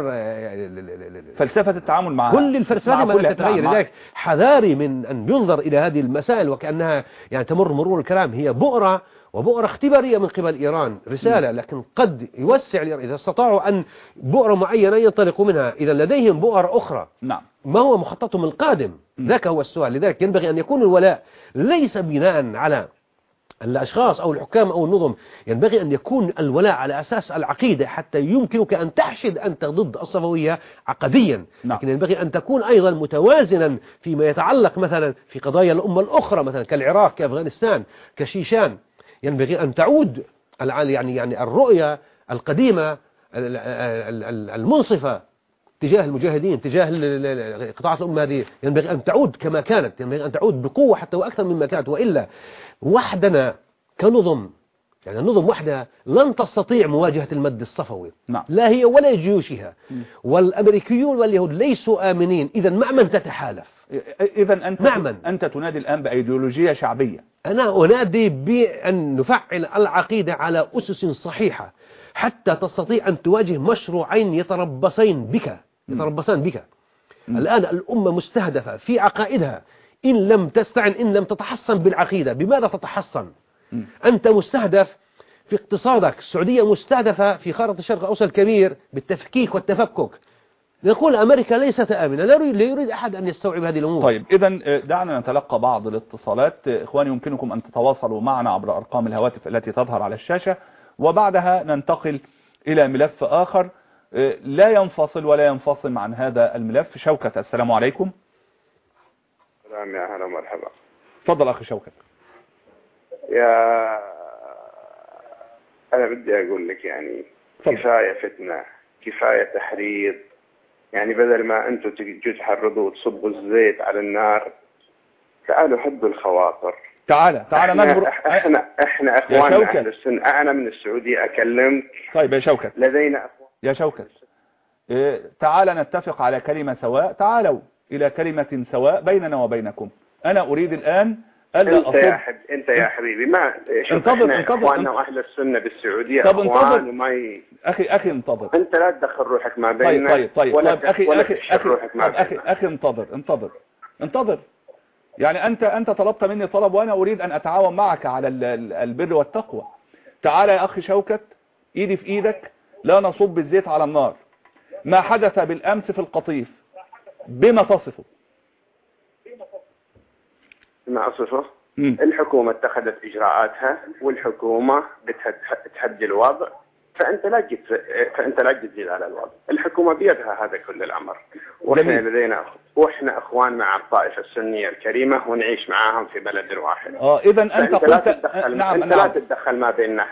فلسفة التعامل مع كل الفلسفة ما تتغير. لذلك حذاري من أن ينظر إلى هذه المسائل وكأنها يعني تمر مرور الكلام. هي بؤرة، وبؤرة اختبارية من قبل إيران، رسالة، لكن قد يوسع إذا استطاعوا أن بؤرة معينة ينطلقوا منها، إذا لديهم بؤر أخرى. نعم. ما هو مخططهم القادم؟ ذاك هو السؤال. لذلك ينبغي أن يكون الولاء ليس بناء على الأشخاص أو الحكام أو النظم، ينبغي أن يكون الولاء على أساس العقيدة، حتى يمكنك أن تحشد أنت ضد الصفوية عقديا. لكن ينبغي أن تكون أيضا متوازنا فيما يتعلق مثلا في قضايا الأمة الأخرى، مثلا كالعراق، كأفغانستان، كشيشان. ينبغي أن تعود يعني الرؤية القديمة المنصفة تجاه المجاهدين، تجاه قطاعات الأمة هذه، ينبغي أن تعود كما كانت، ينبغي أن تعود بقوة حتى وأكثر مما كانت. وإلا وحدنا كنظم، يعني النظم وحدها لن تستطيع مواجهة المد الصفوي. نعم. لا هي ولا جيوشها. والأمريكيون واليهود ليسوا آمنين. إذا مع من تتحالف؟ إذا أنت تنادي الآن بأيديولوجية شعبية. أنا أنادي بأن نفعل العقيدة على أسس صحيحة حتى تستطيع أن تواجه مشروعين يتربصان بك. الآن الأمة مستهدفة في عقائدها، إن لم تستعن، إن لم تتحصن بالعقيدة، بماذا تتحصن؟ أنت مستهدف في اقتصادك. السعودية مستهدفة في خارطة الشرق الأوسط الكبير بالتفكيك والتفكك. نقول أمريكا ليست آمنة، لا يريد أحد أن يستوعب هذه الأمور. طيب إذا دعنا نتلقى بعض الاتصالات. إخواني يمكنكم أن تتواصلوا معنا عبر أرقام الهواتف التي تظهر على الشاشة، وبعدها ننتقل إلى ملف آخر لا ينفصل ولا ينفصل عن هذا الملف. شوكت، السلام عليكم. السلام، يا أهلا ومرحبا. تفضل أخي شوكت. أنا بدي أقول لك يعني كفاية فتنة، كفاية تحريض. يعني بدل ما أنتم تجوا تحرضوا وتصبوا الزيت على النار، تعالوا حبوا الخواطر. تعال نجبر. احنا اخواننا اهل السنة. انا من السعودية اكلمك. طيب يا شوكت، لدينا اخوان. يا شوكت، تعال نتفق على كلمة سواء. تعالوا إلى كلمة سواء بيننا وبينكم. أنا أريد الآن ألا انت يا حبيبي، ما انتظر اخواننا واهل السنة بالسعودية. طب اخوان وما اخي انتظر. انت لا تدخل روحك ما بيننا. طيب اخي انتظر. يعني أنت طلبت مني طلب، وأنا أريد أن أتعاون معك على البر والتقوى. تعال يا أخي شوكت، إيدي في إيدك، لا نصب الزيت على النار. ما حدث بالأمس في القطيف بما تصفه؟ ما أصفه؟ الحكومة اتخذت إجراءاتها، والحكومة بتهدي الوضع، فأنت لا تزيد على الوضع. الحكومة بيدها هذا كل الأمر، وإحنا أخوان مع الطائفة السنية الكريمة، ونعيش معاهم في بلد واحد. إذا أنت قلت نعم. لا تتدخل ما بيننا.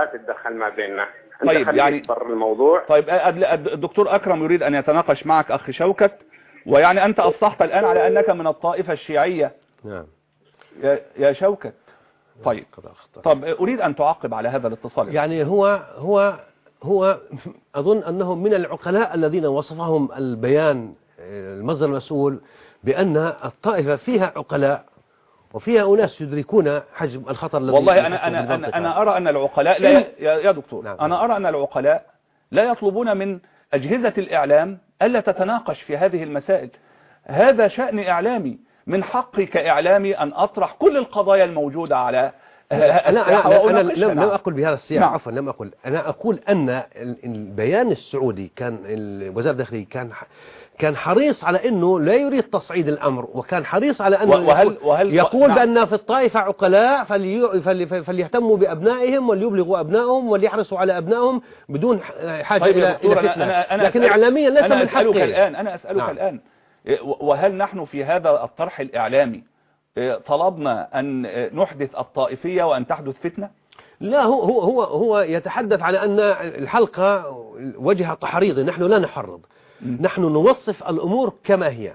طيب يعني الموضوع. طيب الدكتور أكرم يريد أن يتناقش معك أخي شوكت، ويعني أنت أصحت الآن على أنك من الطائفة الشيعية. نعم يا شوكت. طب أريد أن تعقب على هذا الاتصال. يعني هو أظن أنه من العقلاء الذين وصفهم البيان المصدر المسؤول بأن الطائفة فيها عقلاء وفيها أناس يدركون حجم الخطر الذي. والله أنا أرى أن العقلاء لا يا دكتور. نعم. أنا أرى أن العقلاء لا يطلبون من أجهزة الإعلام ألا تتناقش في هذه المسائل. هذا شأن إعلامي، من حقي كإعلامي أن أطرح كل القضايا الموجودة على أنا لم أقل بهذا السياق. نعم. عفوا، لم أقل. أنا أقول أن البيان السعودي كان وزارة الداخلية كان حريص على أنه لا يريد تصعيد الأمر، وكان حريص على أنه يقول نعم. بأن في الطائفة عقلاء فليهتموا بأبنائهم وليبلغوا أبنائهم وليحرصوا على أبنائهم بدون حاجة إلى فتنة. لكن إعلاميا ليس من حقه. أنا أسألك الآن، وهل نحن في هذا الطرح الإعلامي طلبنا أن نحدث الطائفية وأن تحدث فتنة؟ لا، هو يتحدث على أن الحلقة وجه تحريضي. نحن لا نحرض، نحن نوصف الأمور كما هي.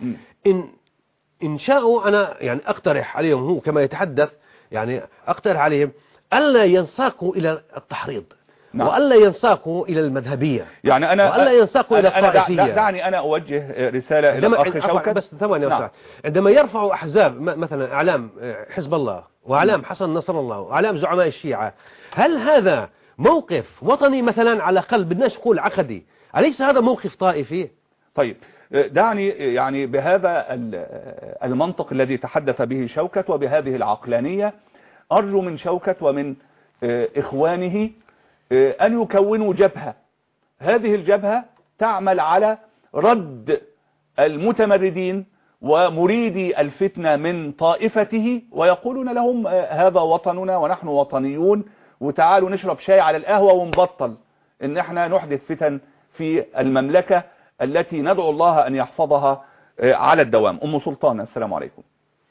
إن شاءوا أنا يعني أقترح عليهم، هو كما يتحدث يعني أقترح عليهم ألا ينساقوا إلى التحريض. نعم. وألا ينساقوا إلى المذهبية، يعني وألا ينساقوا إلى الطائفية. دعني أنا أوجه رسالة إلى الأخ شوكت. بس ثواني. نعم. عندما يرفعوا أحزاب مثلا أعلام حزب الله وأعلام حسن نصر الله وأعلام زعماء الشيعة، هل هذا موقف وطني مثلا على قلب الناس يقول عقدي؟ أليس هذا موقف طائفي؟ طيب دعني يعني بهذا المنطق الذي تحدث به شوكت وبهذه العقلانية، أرجو من شوكت ومن إخوانه أن يكونوا جبهة. هذه الجبهة تعمل على رد المتمردين ومريدي الفتنة من طائفته، ويقولون لهم هذا وطننا ونحن وطنيون، وتعالوا نشرب شاي على القهوة ونبطل إن احنا نحدث فتن في المملكة التي ندعو الله أن يحفظها على الدوام. أم سلطان، السلام عليكم.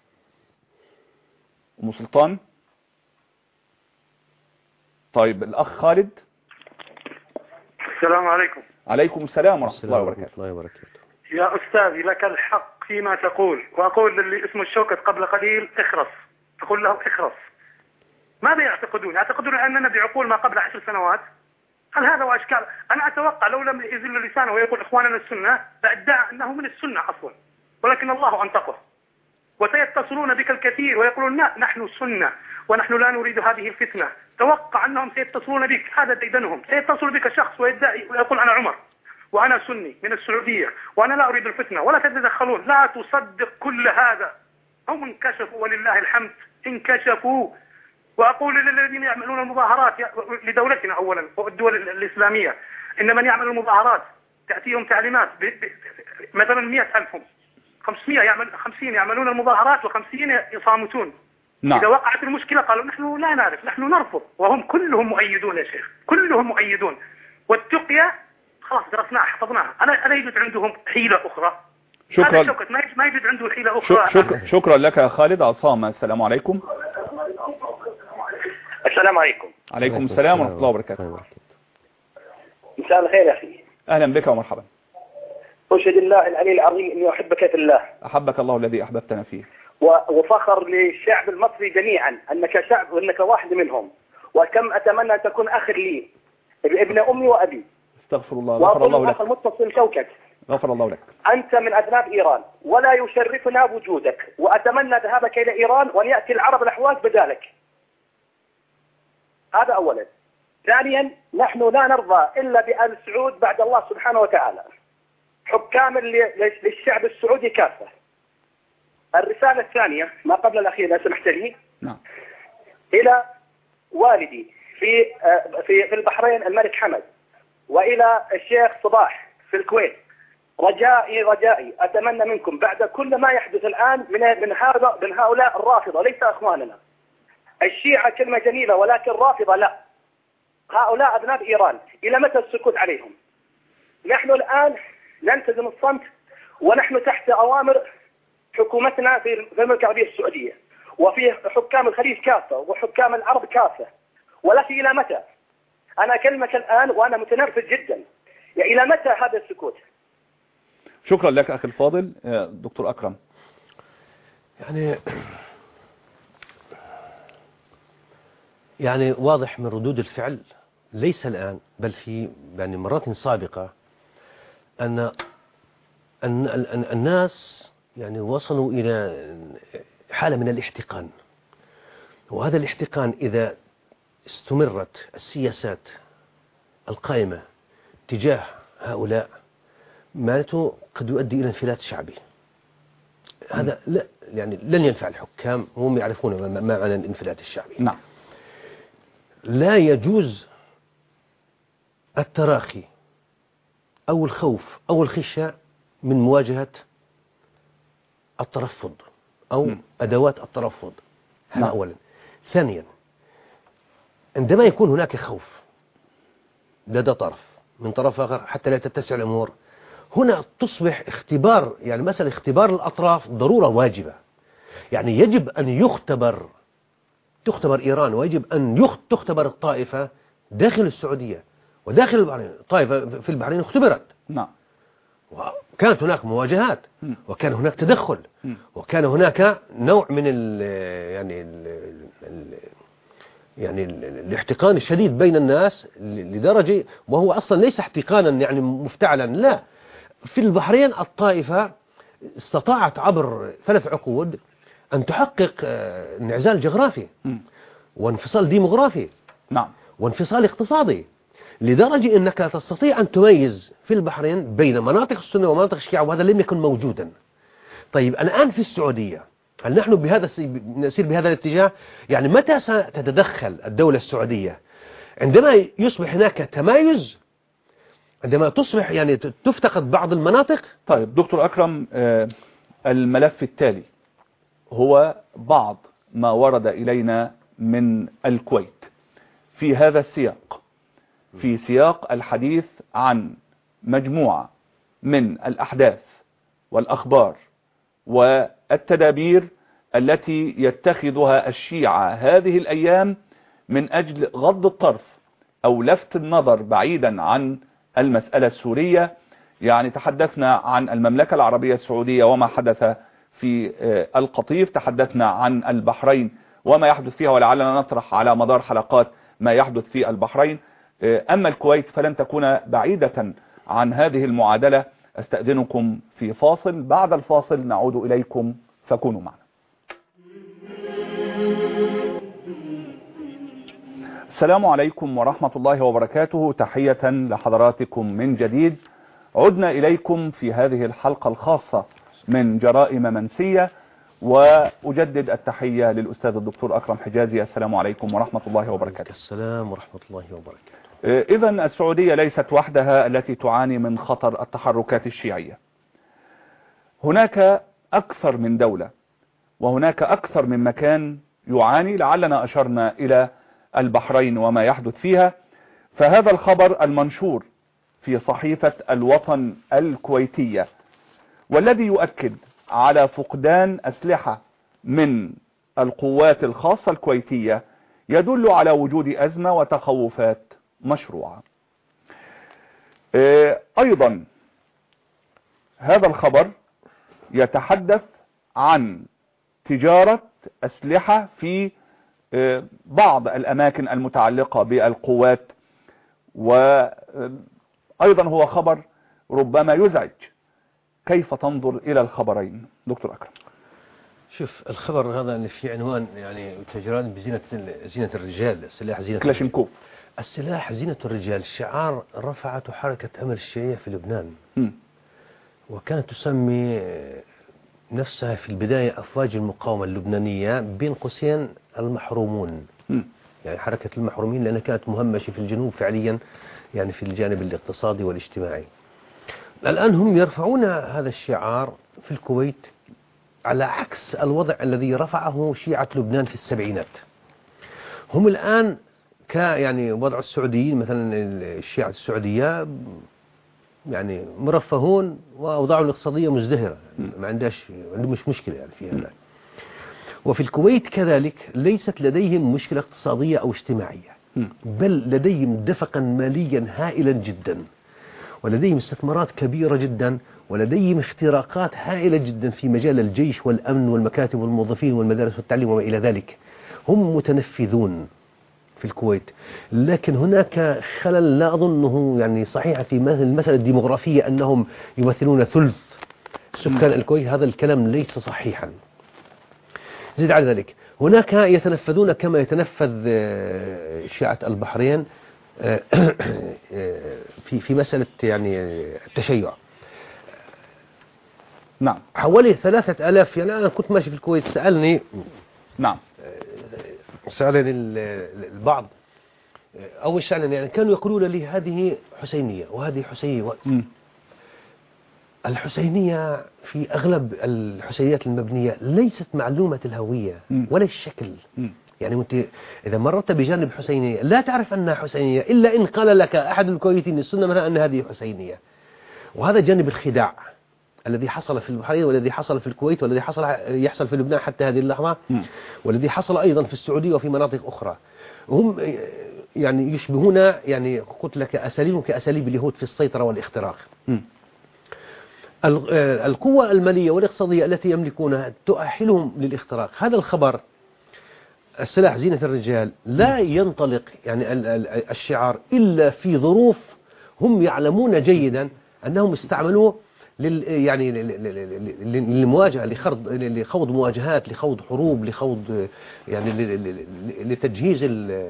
أم سلطان. طيب الأخ خالد. السلام عليكم. عليكم السلام ورحمة الله وبركاته. يا أستاذي لك الحق فيما تقول، وأقول للي اسمه الشوكت قبل قليل اخرس، تقول له اخرس. ماذا يعتقدون أننا بعقول ما قبل 10 سنوات؟ هل هذا وأشكال؟ أنا أتوقع لو لم يزل لسانه ويقول إخواننا السنة لادعى أنه من السنة أصلا، ولكن الله أنطقه. وسيتصلون بك الكثير ويقولون نحن سنة ونحن لا نريد هذه الفتنة. توقع أنهم سيتصلون بك، هذا ديدنهم. سيتصل بك شخص ويدعي ويقول أنا عمر وأنا سني من السعودية وأنا لا أريد الفتنة، ولا تتدخلون. لا تصدق كل هذا. هم انكشفوا ولله الحمد، انكشفوا وأقول للذين يعملون المظاهرات لدولتنا أولا والدول الإسلامية، إن من يعمل المظاهرات تأتيهم تعليمات مثلا 100,000 50 يعملون المظاهرات و50 يصامتون. نعم. إذا وقعت المشكلة قالوا نحن لا نعرف، نحن نرفض، وهم كلهم مؤيدون يا شيخ، كلهم مؤيدون. والتقية خلاص درسناها حفظناها. أنا يوجد عندهم حيلة أخرى. شكرا. ما يوجد عنده حيلة أخرى. شكرا لك يا خالد. عصام، السلام عليكم. السلام عليكم. عليكم السلام ورحمة الله وبركاته. مساء الخير يا أخي. أهلا بك ومرحبا. أشهد الله العلي العظيم إني أحبك في الله. أحبك الله الذي أحببتنا فيه. وفخر للشعب المصري جميعا أنك شعب وأنك واحد منهم، وكم أتمنى أن تكون أخ لي، ابن أمي وأبي. استغفر الله. غفر الله لك. المتصل شوكت. غفر الله لك. أنت من أذناب إيران ولا يشرفنا وجودك، وأتمنى ذهابك إلى إيران وأن يأتي العرب الأحواز بدالك. هذا أولا. ثانيا، نحن لا نرضى إلا بآل سعود بعد الله سبحانه وتعالى، حكام للشعب السعودي كافة. الرسالة الثانية ما قبل الأخير إذا سمحت لي. نعم. إلى والدي في البحرين الملك حمد، وإلى الشيخ صباح في الكويت، رجائي أتمنى منكم بعد كل ما يحدث الآن من هؤلاء الرافضة، ليس أخواننا. الشيعة كلمة جميلة ولكن رافضة لا. هؤلاء أبناء إيران، إلى متى السكوت عليهم؟ نحن الآن نلتزم الصمت، ونحن تحت أوامر حكومتنا في المملكة العربية السعودية، وفي حكام الخليج كافة وحكام العرب كافة، ولكن إلى متى؟ أنا أكلمك الآن وأنا متنرفز جدا، يعني إلى متى هذا السكوت؟ شكرا لك أخي الفاضل. دكتور أكرم. يعني واضح من ردود الفعل ليس الآن بل في يعني مرات سابقة أن الناس يعني وصلوا إلى حالة من الاحتقان، وهذا الاحتقان إذا استمرت السياسات القائمة تجاه هؤلاء معناته قد يؤدي إلى انفلات شعبي. هذا لا يعني لن ينفع الحكام، هم يعرفون ما معنى الانفلات الشعبي. نعم. لا يجوز التراخي أو الخوف أو الخشية من مواجهة الترفض أو أدوات الترفض. هذا أولا. ثانيا، عندما يكون هناك خوف لدى طرف من طرف آخر حتى لا تتسع الأمور، هنا تصبح اختبار، يعني مسألة اختبار الأطراف ضرورة واجبة. يعني يجب أن تختبر إيران، ويجب أن تختبر الطائفة داخل السعودية وداخل البحرين. الطائفة في البحرين اختبرت. نعم. وكانت هناك مواجهات، وكان هناك تدخل، وكان هناك نوع من يعني الاحتقان الشديد بين الناس لدرجة، وهو أصلا ليس احتقانا يعني مفتعلا، لا. في البحرين الطائفة استطاعت عبر 3 عقود أن تحقق انعزال جغرافي وانفصال ديموغرافي. نعم. وانفصال اقتصادي، لدرجة أنك تستطيع أن تميز في البحرين بين مناطق السنة ومناطق الشيعة، وهذا لم يكن موجودا. طيب الآن في السعودية هل نحن نسير بهذا الاتجاه؟ يعني متى ستتدخل الدولة السعودية؟ عندما يصبح هناك تمايز، عندما تصبح يعني تفتقد بعض المناطق. طيب دكتور أكرم، الملف التالي هو بعض ما ورد إلينا من الكويت في هذا السياق، في سياق الحديث عن مجموعة من الأحداث والأخبار والتدابير التي يتخذها الشيعة هذه الأيام من أجل غض الطرف أو لفت النظر بعيدا عن المسألة السورية. يعني تحدثنا عن المملكة العربية السعودية وما حدث في القطيف، تحدثنا عن البحرين وما يحدث فيها، ولعلنا نطرح على مدار حلقات ما يحدث في البحرين. أما الكويت فلن تكون بعيدة عن هذه المعادلة. أستأذنكم في فاصل، بعد الفاصل نعود إليكم فكونوا معنا. السلام عليكم ورحمة الله وبركاته، تحية لحضراتكم من جديد. عدنا إليكم في هذه الحلقة الخاصة من جرائم منسية، وأجدد التحية للأستاذ الدكتور أكرم حجازي. السلام عليكم ورحمة الله وبركاته. السلام ورحمة الله وبركاته. إذن السعودية ليست وحدها التي تعاني من خطر التحركات الشيعية، هناك أكثر من دولة وهناك أكثر من مكان يعاني. لعلنا أشرنا إلى البحرين وما يحدث فيها، فهذا الخبر المنشور في صحيفة الوطن الكويتية والذي يؤكد على فقدان أسلحة من القوات الخاصة الكويتية يدل على وجود أزمة وتخوفات مشروعة. أيضا هذا الخبر يتحدث عن تجارة أسلحة في بعض الأماكن المتعلقة بالقوات، وأيضا هو خبر ربما يزعج. كيف تنظر إلى الخبرين دكتور أكرم؟ شوف، الخبر هذا اللي في عنوان يعني تجران زينة الرجال، السلاح زينة كلاشينكوف، السلاح زينة الرجال، شعار رفعته حركة أمل الشيعية في لبنان. وكانت تسمي نفسها في البداية أفواج المقاومة اللبنانية بين قوسين المحرومون. يعني حركة المحرومين، لأنها كانت مهمشة في الجنوب فعليا، يعني في الجانب الاقتصادي والاجتماعي. الآن هم يرفعون هذا الشعار في الكويت على عكس الوضع الذي رفعه شيعة لبنان في السبعينات. هم الآن يعني وضع السعوديين مثلا، الشيعة السعودية يعني مرفهون وأوضاعهم الاقتصادية مزدهرة، ما عندهم مش مشكلة يعني في هذا. وفي الكويت كذلك ليست لديهم مشكلة اقتصادية أو اجتماعية، بل لديهم دفقا ماليا هائلا جدا، ولديهم استثمارات كبيرة جدا، ولديهم اختراقات هائلة جدا في مجال الجيش والأمن والمكاتب والموظفين والمدارس والتعليم وما إلى ذلك. هم متنفذون في الكويت، لكن هناك خلل لا أظنه يعني صحيح في المسألة الديمغرافية أنهم يمثلون ثلث سكان الكويت. هذا الكلام ليس صحيحا. زيد على ذلك هناك يتنفذون كما يتنفذ شيعة البحرين في مسألة يعني التشيع. نعم. حوالي 3000، يعني أنا كنت ماشي في الكويت سألني. نعم. سألني البعض أول سألني، يعني كانوا يقولون لي هذه حسينية وهذه حسينية. الحسينية في أغلب الحسينيات المبنية ليست معلومة الهوية ولا الشكل. يعني أنت إذا مررت بجانب حسينية لا تعرف أنها حسينية إلا إن قال لك أحد الكويتيين السنة مثلا أن هذه حسينية. وهذا جانب الخداع الذي حصل في البحرين، والذي حصل في الكويت، والذي يحصل في لبنان حتى هذه اللحظة، والذي حصل أيضا في السعودية وفي مناطق أخرى. هم يعني يشبهون، يعني قلت لك، أساليبهم كأساليب اليهود في السيطرة والاختراق. القوة المالية والاقتصادية التي يملكونها تؤهلهم للاختراق. هذا الخبر السلاح زينة الرجال لا ينطلق يعني الشعار إلا في ظروف هم يعلمون جيدا أنهم استعملوه يعني للمواجهة، لخوض مواجهات، لخوض حروب، لخوض يعني لتجهيز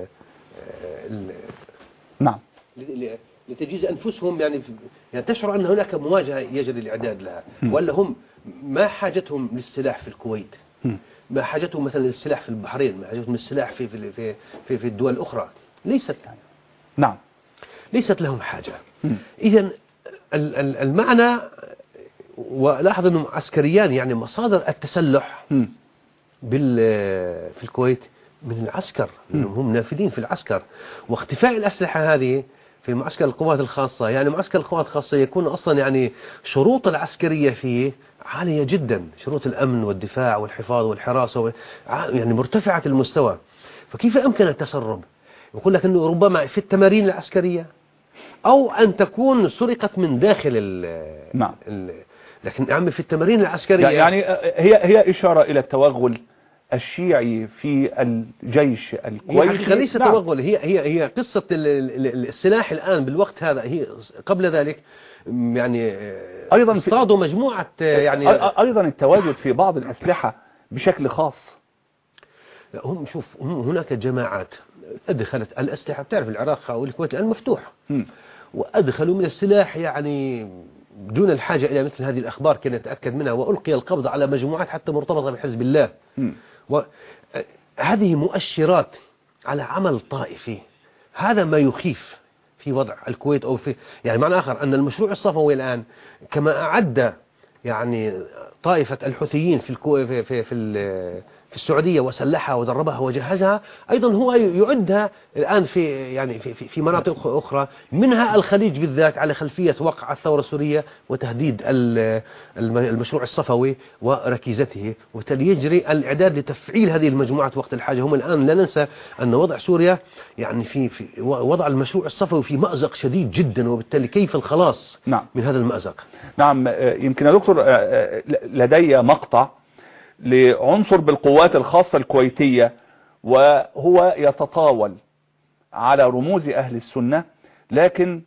نعم، لتجهيز أنفسهم، يعني تشعر أن هناك مواجهة يجري الإعداد لها. ولا هم ما حاجتهم للسلاح في الكويت، ما حاجتهم مثلا للسلاح في البحرين، ما حاجتهم للسلاح في الدول الأخرى، ليست. نعم، ليست لهم حاجة. إذن المعنى، ولاحظ أنهم عسكريان، يعني مصادر التسلح في الكويت من العسكر، هم نافذين في العسكر. واختفاء الأسلحة هذه في معسكر القوات الخاصة، يعني معسكر القوات الخاصة يكون أصلا يعني شروط العسكرية فيه عالية جدا، شروط الأمن والدفاع والحفاظ والحراسة يعني مرتفعة المستوى. فكيف أمكن التسرب؟ يقول لك أنه ربما في التمارين العسكرية، أو أن تكون سرقت من داخل نعم. لكن في التمارين العسكرية يعني هي إشارة إلى التوغل الشيعي في الجيش الكويتي. هي ليس توغل، هي قصة السلاح الآن بالوقت هذا. هي قبل ذلك يعني أيضا اصطادوا مجموعة، يعني أيضا التواجد في بعض الأسلحة بشكل خاص. هم شوف، هناك جماعات أدخلت الأسلحة. تعرف العراق والكويت الآن مفتوح، وأدخلوا من السلاح يعني دون الحاجة إلى مثل هذه الأخبار كي نتأكد منها، وألقي القبض على مجموعات حتى مرتبطة بحزب الله. وهذه مؤشرات على عمل طائفي. هذا ما يخيف في وضع الكويت، أو في يعني معنى آخر أن المشروع الصفوي الآن كما أعد يعني طائفة الحوثيين في السعودية وسلحها ودربها وجهزها، أيضا هو يعدها الآن في مناطق أخرى منها الخليج بالذات، على خلفية وقع الثورة السورية وتهديد المشروع الصفوي وركيزته، وبالتالي يجري الإعداد لتفعيل هذه المجموعات وقت الحاجة. هم الآن لا ننسى أن وضع سوريا يعني في وضع المشروع الصفوي في مأزق شديد جدا، وبالتالي كيف الخلاص من هذا المأزق؟ نعم. يمكن يا دكتور لدي مقطع لعنصر بالقوات الخاصة الكويتية، وهو يتطاول على رموز أهل السنة، لكن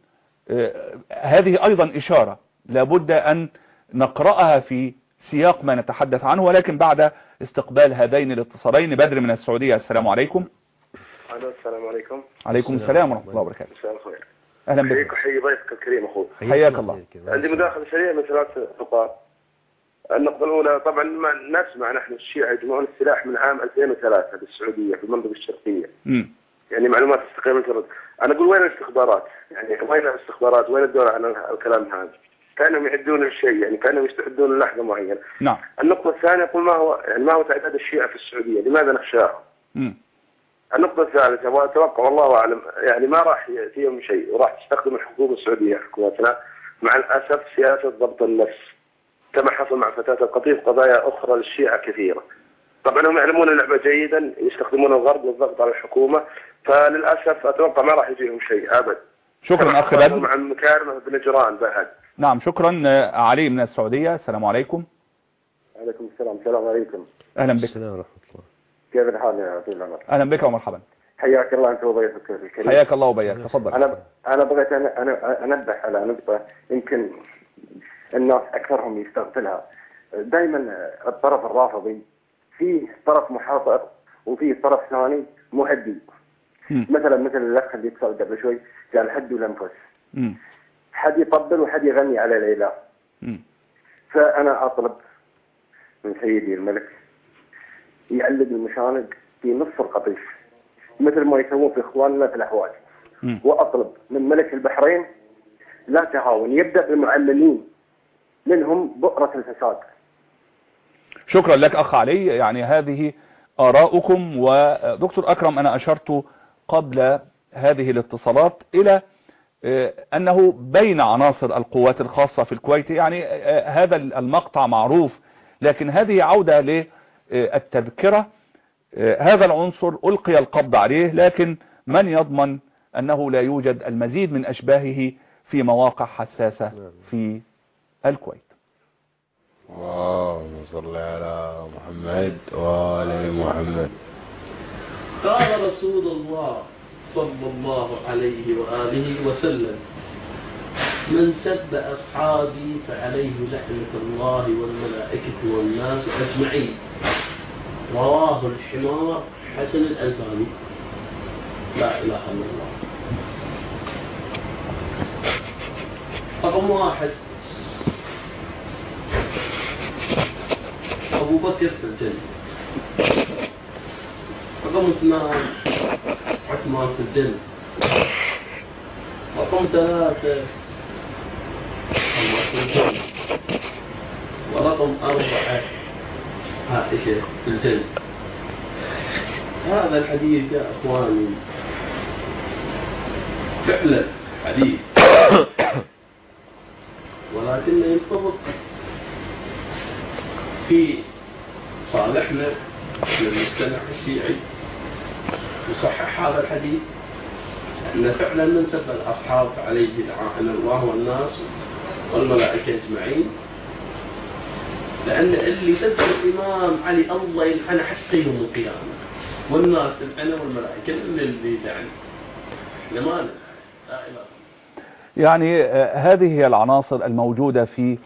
هذه أيضا إشارة لابد أن نقرأها في سياق ما نتحدث عنه، ولكن بعد استقبال هذين الاتصالين. بدر من السعودية، السلام عليكم. السلام عليكم. عليكم السلام ورحمة الله وبركاته. مساء الخير. أهلا بك. حييك وحيي ضيفك الكريم أخوك. حياك الله. عندي مداخلة سريعة من 3 نقاط. النقطة الأولى، طبعا نسمع نحن الشيعة يجمعون السلاح من عام 2003 بالسعودية في المنطقة الشرقية. يعني معلومات تستقيم الجرد. أنا أقول وين الاستخبارات؟ يعني وين الاستخبارات؟ وين الدور على الكلام هذا؟ كانوا يعدون الشيء، يعني كانوا يستعدون للحظة معينة. نعم. النقطة الثانية، أقول ما هو تعداد الشيعة في السعودية؟ لماذا نخشاهم؟ النقطة الثالثة، وأتوقع والله أعلم يعني ما راح يأتيهم شيء، وراح تستخدم الحكومة السعودية حكومتنا مع الأسف سياسة ضبط النفس، كما حصل مع فتاة القطيف، قضايا أخرى للشيعة كثيرة. طبعا هم يعلمون اللعبة جيدا، يستخدمون الغرب للضغط على الحكومة، فللأسف أتوقع ما راح يجيهم شيء أبدا. شكرا أخي بدر. مع مكارمة بن جيران بعد. نعم شكرا. علي من السعودية، السلام عليكم. عليكم السلام. السلام عليكم. أهلا بك. السلام ورحمة الله. كيف الحال يا عبد العمر؟ أهلا بك ومرحبا. حياك الله أنت وضيفك الكريم. حياك الله وبياك، تفضل. أنا بغيت أنا أنبه على نقطة يمكن الناس أكثرهم يستغفلها. دائما الطرف الرافضي فيه طرف محاصر وفيه طرف ثاني مهدي. مثل الأخ اللي اتصل قبل شوي قال هدوا الأنفس. حد يطبل وحد يغني على ليلى. فأنا أطلب من سيدي الملك يعلق المشانق في نصف القطيف مثل ما يسوون في إخواننا في الأحواج. وأطلب من ملك البحرين لا تهاون، يبدأ بالمعلمين منهم بؤرة الفساد. شكرا لك أخ علي. يعني هذه آراؤكم. ودكتور أكرم، أنا أشرت قبل هذه الاتصالات إلى أنه بين عناصر القوات الخاصة في الكويت، يعني هذا المقطع معروف، لكن هذه عودة للتذكرة. هذا العنصر ألقي القبض عليه، لكن من يضمن أنه لا يوجد المزيد من أشباهه في مواقع حساسة في الكويت. اللهم صل على محمد وآل محمد. قال رسول الله صلى الله عليه وآله وسلم: من سب أصحابي فعليه لعنة الله والملائكة والناس أجمعين. رواه الحمار حسن الألباني. لا إله إلا الله. رقم 1 أبو بكر في الجنة. رقم 2 عثمان في الجنة. رقم 3 عمر في الجنة. ورقم 4 عائشة في الجنة. هذا الحديث يا أخواني فعلا حديث، ولكنه ينطبق في صالحنا للمجتمع الشيعي. يصحح هذا الحديث أن فعلا من سب الأصحاب عليه لعنة الله والناس والملائكة أجمعين، لأن اللي سب الإمام علي الله يلعنه حتى يوم القيامة، والناس تلعنه والملائكة اللي يلعنه. لماذا؟ لا إله. يعني هذه هي العناصر الموجودة في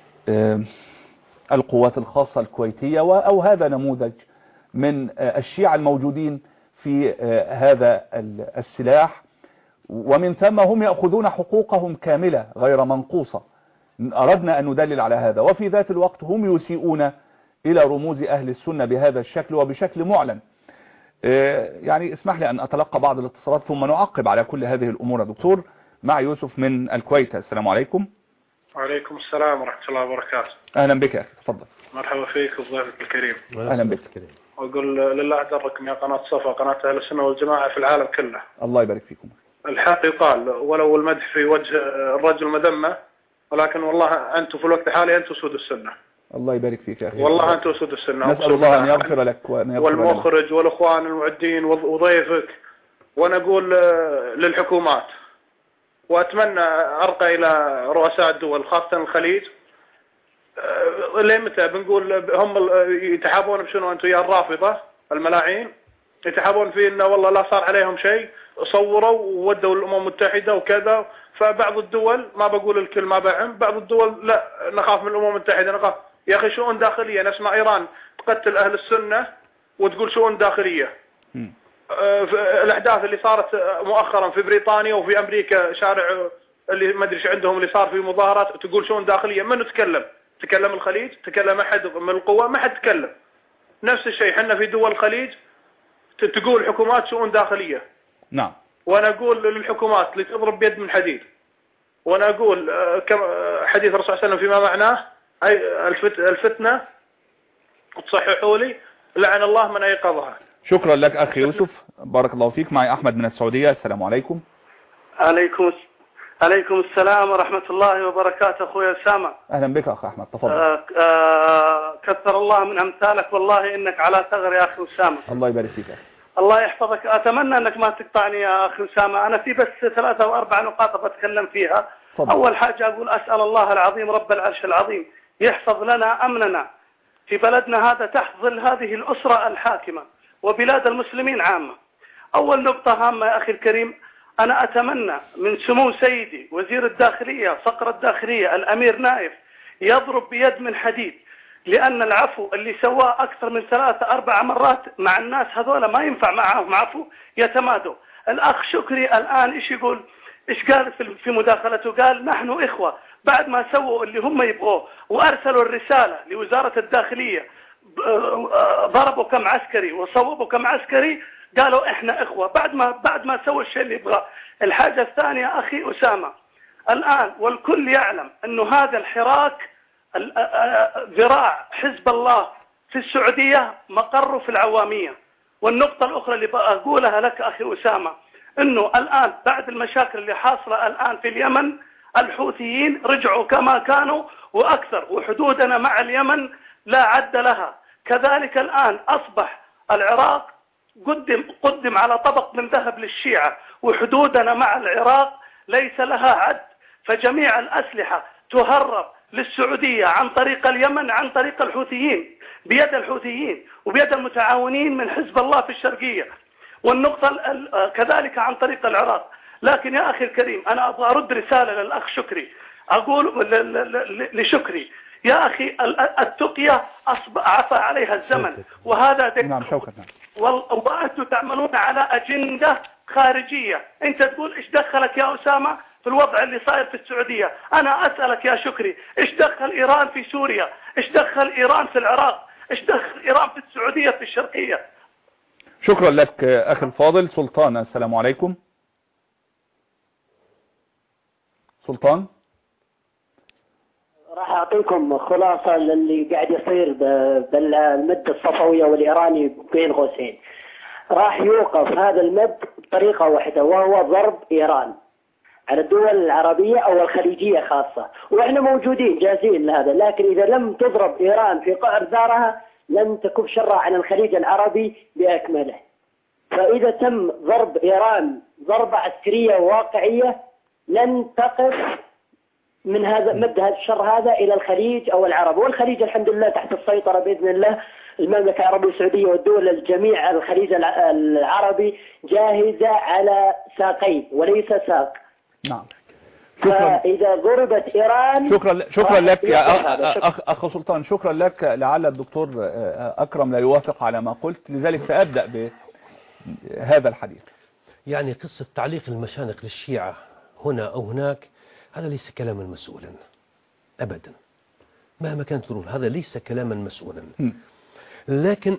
القوات الخاصة الكويتية، أو هذا نموذج من الشيعة الموجودين في هذا السلاح، ومن ثم هم يأخذون حقوقهم كاملة غير منقوصة. أردنا أن ندلل على هذا، وفي ذات الوقت هم يسيئون إلى رموز أهل السنة بهذا الشكل وبشكل معلن. يعني اسمح لي أن أتلقى بعض الاتصالات ثم نعقب على كل هذه الأمور يا دكتور. مع يوسف من الكويت. السلام عليكم. وعليكم السلام ورحمة الله وبركاته. أهلا بك يا أخي، تفضل. مرحبا فيك وضيفك الكريم. أهلا بك. وأقول لله دركم يا قناة صفا، قناة أهل السنة والجماعة في العالم كله. الله يبارك فيكم. الحق يقال ولو المدح في وجه الرجل مذمة، ولكن والله أنتم في الوقت الحالي أنتم سود السنة. الله يبارك فيك يا أخي. والله أنتم سود السنة. نسأل الله أن يغفر لك والمخرج والأخوان المعدين وضيفك. وأنا أقول للحكومات، وأتمنى أرقى إلى رؤساء الدول خاصة الخليج، لمتى بنقول هم يتحابون بشنو؟ أنتم يا الرافضة الملاعين يتحابون في إنه والله لا صار عليهم شيء، صوروا وودوا الأمم المتحدة وكذا. فبعض الدول، ما بقول الكل ما بعم، بعض الدول لا نخاف من الأمم المتحدة، نخاف. يا أخي شؤون داخلية، نسمع إيران تقتل أهل السنة وتقول شؤون داخلية. الأحداث اللي صارت مؤخرا في بريطانيا وفي أمريكا، شارع اللي ما أدري ايش عندهم اللي صار في مظاهرات، تقول شؤون داخلية. من تكلم الخليج، تكلم أحد من القوى، ما حد تكلم. نفس الشيء حنا في دول الخليج تقول حكومات شؤون داخلية. نعم. وأنا أقول للحكومات اللي تضرب بيد من حديد، وأنا أقول حديث الرسول صلى الله عليه وسلم فيما معناه الفتنة، تصححوا لي، لعن الله من أيقظها. شكرا لك أخي يوسف، بارك الله فيك. معي أحمد من السعودية. السلام عليكم. عليكم السلام ورحمة الله وبركاته. أخوي أسامة. أهلا بك أخي أحمد، تفضل. كثر الله من أمثالك، والله إنك على ثغر يا أخي أسامة. الله يبارك فيك. الله يحفظك. أتمنى أنك ما تقطعني يا أخي أسامة. أنا في بس 3 أو 4 نقاط بتكلم فيها. فضل. أول حاجة أقول أسأل الله العظيم رب العرش العظيم يحفظ لنا أمننا في بلدنا هذا تحت ظل هذه الأسرة الحاكمة وبلاد المسلمين عامة. أول نقطة هامة يا أخي الكريم، أنا أتمنى من سمو سيدي وزير الداخلية صقر الداخلية الأمير نايف يضرب بيد من حديد، لأن العفو اللي سواه أكثر من 3-4 مرات مع الناس هذولا ما ينفع معهم عفو، يتمادوا. الأخ شكري الآن إيش يقول؟ إيش قال في مداخلته؟ قال نحن إخوة. بعد ما سووا اللي هم يبغوه وأرسلوا الرسالة لوزارة الداخلية، ضربوا كم عسكري وصوبوا كم عسكري، قالوا إحنا إخوة بعد ما سووا الشيء اللي يبغاه. الحاجة الثانية أخي أسامة، الآن والكل يعلم أنه هذا الحراك ذراع حزب الله في السعودية مقره في العوامية. والنقطة الأخرى اللي بقولها لك أخي أسامة، أنه الآن بعد المشاكل اللي حاصلة الآن في اليمن، الحوثيين رجعوا كما كانوا وأكثر، وحدودنا مع اليمن لا عد لها. كذلك الآن أصبح العراق قدم على طبق من ذهب للشيعة، وحدودنا مع العراق ليس لها عد. فجميع الأسلحة تهرب للسعودية عن طريق اليمن، عن طريق الحوثيين، بيد الحوثيين وبيد المتعاونين من حزب الله في الشرقية. والنقطة كذلك عن طريق العراق. لكن يا أخي الكريم، أنا أبغى أرد رسالة للأخ شكري، أقول لشكري يا أخي التقية عفى عليها الزمن، وهذا نعم شوكة. وأنتم تعملون على أجندة خارجية. أنت تقول إيش دخلك يا أسامة في الوضع اللي صاير في السعودية؟ أنا أسألك يا شكري، إيش دخل إيران في سوريا؟ إيش دخل إيران في العراق؟ إيش دخل إيران في السعودية في الشرقية؟ شكرا لك أخي الفاضل. سلطان، السلام عليكم. سلطان، راح أعطيكم خلاصة للي قاعد يصير بالمد الصفوية والإيراني بين قوسين. راح يوقف هذا المد بطريقة واحدة، وهو ضرب إيران على الدول العربية أو الخليجية خاصة، وإحنا موجودين جاهزين لهذا. لكن إذا لم تضرب إيران في قعر ثارها لن تكف شرها عن الخليج العربي بأكمله. فإذا تم ضرب إيران ضربة عسكرية واقعية لن تقف من هذا مد هذا الشر هذا إلى الخليج أو العرب. والخليج الحمد لله تحت السيطرة بإذن الله. المملكة العربية السعودية والدول الجميع الخليج العربي جاهزة على ساقين وليس ساق. نعم. فإذا ضربت إيران شكرا لك يا أخ سلطان. شكرا لك. لعل الدكتور أكرم لا يوافق على ما قلت، لذلك سأبدأ بهذا الحديث. يعني قصة تعليق المشانق للشيعة هنا أو هناك هذا ليس كلام المسؤولين. أبدا مهما كانت الظروف، هذا ليس كلاما مسؤولا. لكن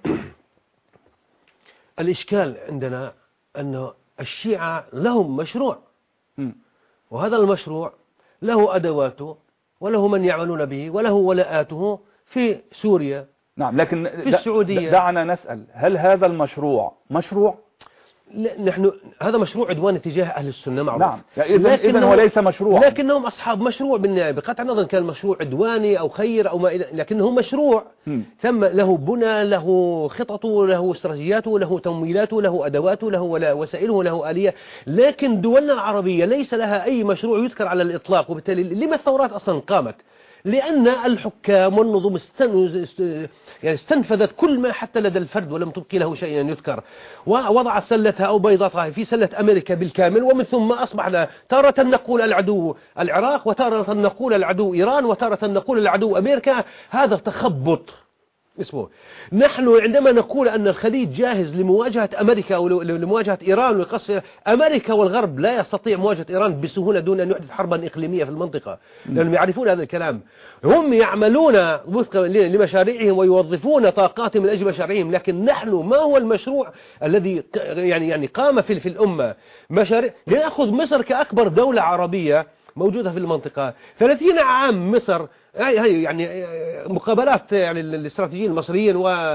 الإشكال عندنا أن الشيعة لهم مشروع، وهذا المشروع له أدواته وله من يعملون به وله ولاءاته في سوريا. نعم، لكن في السعودية. دعنا نسأل، هل هذا المشروع مشروع؟ نحن هذا مشروع عدواني تجاه أهل السنة معروف. نعم، إذن هو ليس مشروع، لكنهم أصحاب مشروع بالنهاية، بقطع النظر كان مشروع عدواني أو خير أو ما إلى، لكنه مشروع ثم له بنى، له خططه، له استراتيجياته، له تمويلاته، له أدواته، له وسائله، له آلية. لكن دولنا العربية ليس لها أي مشروع يذكر على الإطلاق. وبالتالي لما الثورات أصلا قامت؟ لأن الحكام والنظم استنفذت كل ما حتى لدى الفرد ولم تبقي له شيء يذكر، ووضعت سلتها أو بيضتها في سلة أمريكا بالكامل. ومن ثم أصبحنا تارة نقول العدو العراق، وتارة نقول العدو إيران، وتارة نقول العدو أمريكا. هذا تخبط اسمه. نحن عندما نقول أن الخليج جاهز لمواجهة أمريكا أو لمواجهة إيران وقصف أمريكا، والغرب لا يستطيع مواجهة إيران بسهولة دون أن يحدث حربا إقليمية في المنطقة، لأنهم يعرفون هذا الكلام. هم يعملون وفقا لمشاريعهم ويوظفون طاقاتهم من أجل مشاريعهم. لكن نحن ما هو المشروع الذي يعني قام في الأمة؟ مشاريع. لنأخذ مصر كأكبر دولة عربية موجودة في المنطقة، 30 عام مصر هي يعني مقابلات يعني الاستراتيجيين المصريين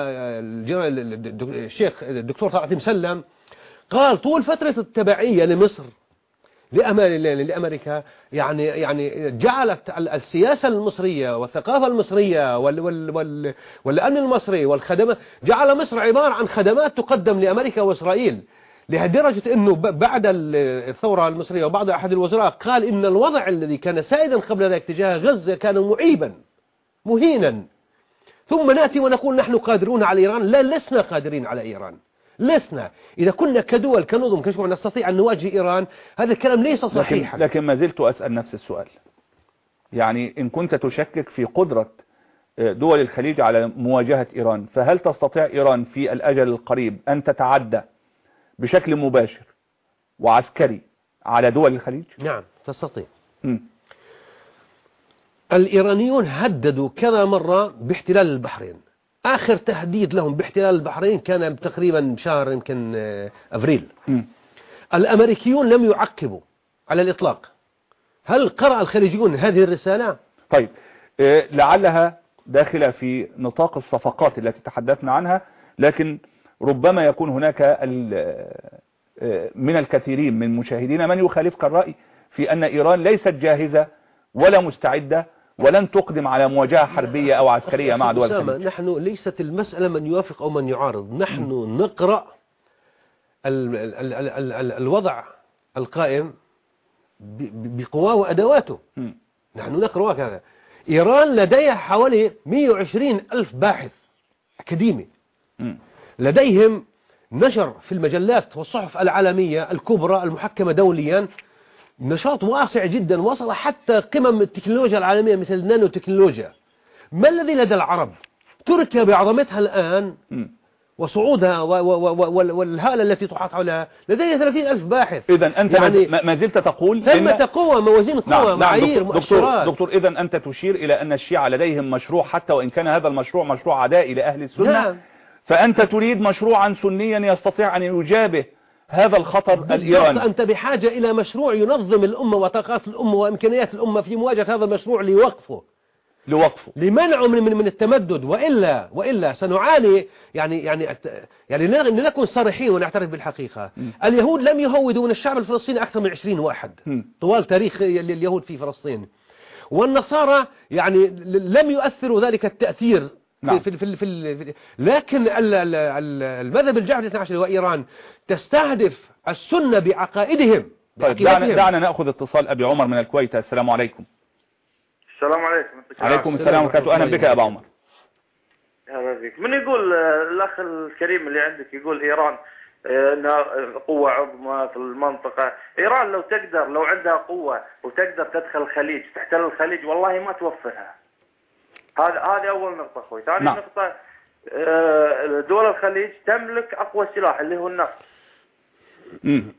والشيخ الدكتور طلعت مسلم قال طول فترة التبعية لمصر لأمريكا يعني جعلت السياسة المصرية والثقافة المصرية والأمن المصري والخدمات، جعل مصر عبارة عن خدمات تقدم لأمريكا وإسرائيل، لهالدرجة أنه بعد الثورة المصرية وبعد أحد الوزراء قال إن الوضع الذي كان سائدا قبل ذلك تجاه غزة كان معيبا مهينا. ثم نأتي ونقول نحن قادرون على إيران. لا، لسنا قادرين على إيران، لسنا. إذا كنا كدول كنظم كشعوب نستطيع أن نواجه إيران، هذا الكلام ليس صحيحا. لكن ما زلت أسأل نفس السؤال، يعني إن كنت تشكك في قدرة دول الخليج على مواجهة إيران، فهل تستطيع إيران في الأجل القريب أن تتعدى بشكل مباشر وعسكري على دول الخليج؟ نعم تستطيع. الإيرانيون هددوا كذا مرة باحتلال البحرين. آخر تهديد لهم باحتلال البحرين كان تقريبا بشهر يمكن أفريل. الأمريكيون لم يعقبوا على الإطلاق. هل قرأ الخليجيون هذه الرسالة؟ طيب، لعلها داخلة في نطاق الصفقات التي تحدثنا عنها، لكن ربما يكون هناك من الكثيرين من مشاهدينا من يخالفك الرأي في أن إيران ليست جاهزة ولا مستعدة ولن تقدم على مواجهة حربية أو عسكرية مع دول الخليج. نحن ليست المسألة من يوافق أو من يعارض، نحن نقرأ الوضع القائم بقواه وأدواته. نحن نقرأ هذا. إيران لديها حوالي 120 ألف باحث أكاديمي، لديهم نشر في المجلات والصحف العالمية الكبرى المحكمة دوليا، نشاط واسع جدا وصل حتى قمم التكنولوجيا العالمية مثل النانو تكنولوجيا. ما الذي لدى العرب؟ تركيا بعظمتها الآن وصعودها والهالة التي تحاط حولها لديها 30 ألف باحث. إذن أنت يعني ما زلت تقول ثمة قوة، موازين قوة، معايير، مؤشرات. دكتور إذن أنت تشير إلى أن الشيعة لديهم مشروع، حتى وإن كان هذا المشروع مشروع عدائي لأهل السنة. نعم. فأنت تريد مشروعا سنيا يستطيع أن يجابه هذا الخطر الإيراني. أنت بحاجة إلى مشروع ينظم الأمة وطاقات الأمة وإمكانيات الأمة في مواجهة هذا المشروع لوقفه لمنعه من التمدد، وإلا سنعاني. يعني لنكن صريحين ونعترف بالحقيقة. اليهود لم يهودوا من الشعب الفلسطيني أكثر من 20 واحد طوال تاريخ اليهود في فلسطين، والنصارى يعني لم يؤثروا ذلك التأثير. نعم. لكن المذهب الجعفري 12 وإيران تستهدف السنة بعقائدهم. طيب دعنا نأخذ اتصال أبي عمر من الكويت. السلام عليكم. السلام عليكم. عليكم السلام ورحمة. أهلا بك يا أبا عمر. أهلا بك. من يقول الأخ الكريم اللي عندك يقول إيران انها قوة عظمى في المنطقة. إيران لو عندها قوة وتقدر تدخل الخليج تحتل الخليج والله ما توفرها. هذه أول نقطة أخوي. ثاني نقطة، دول الخليج تملك أقوى سلاح اللي هو النفط،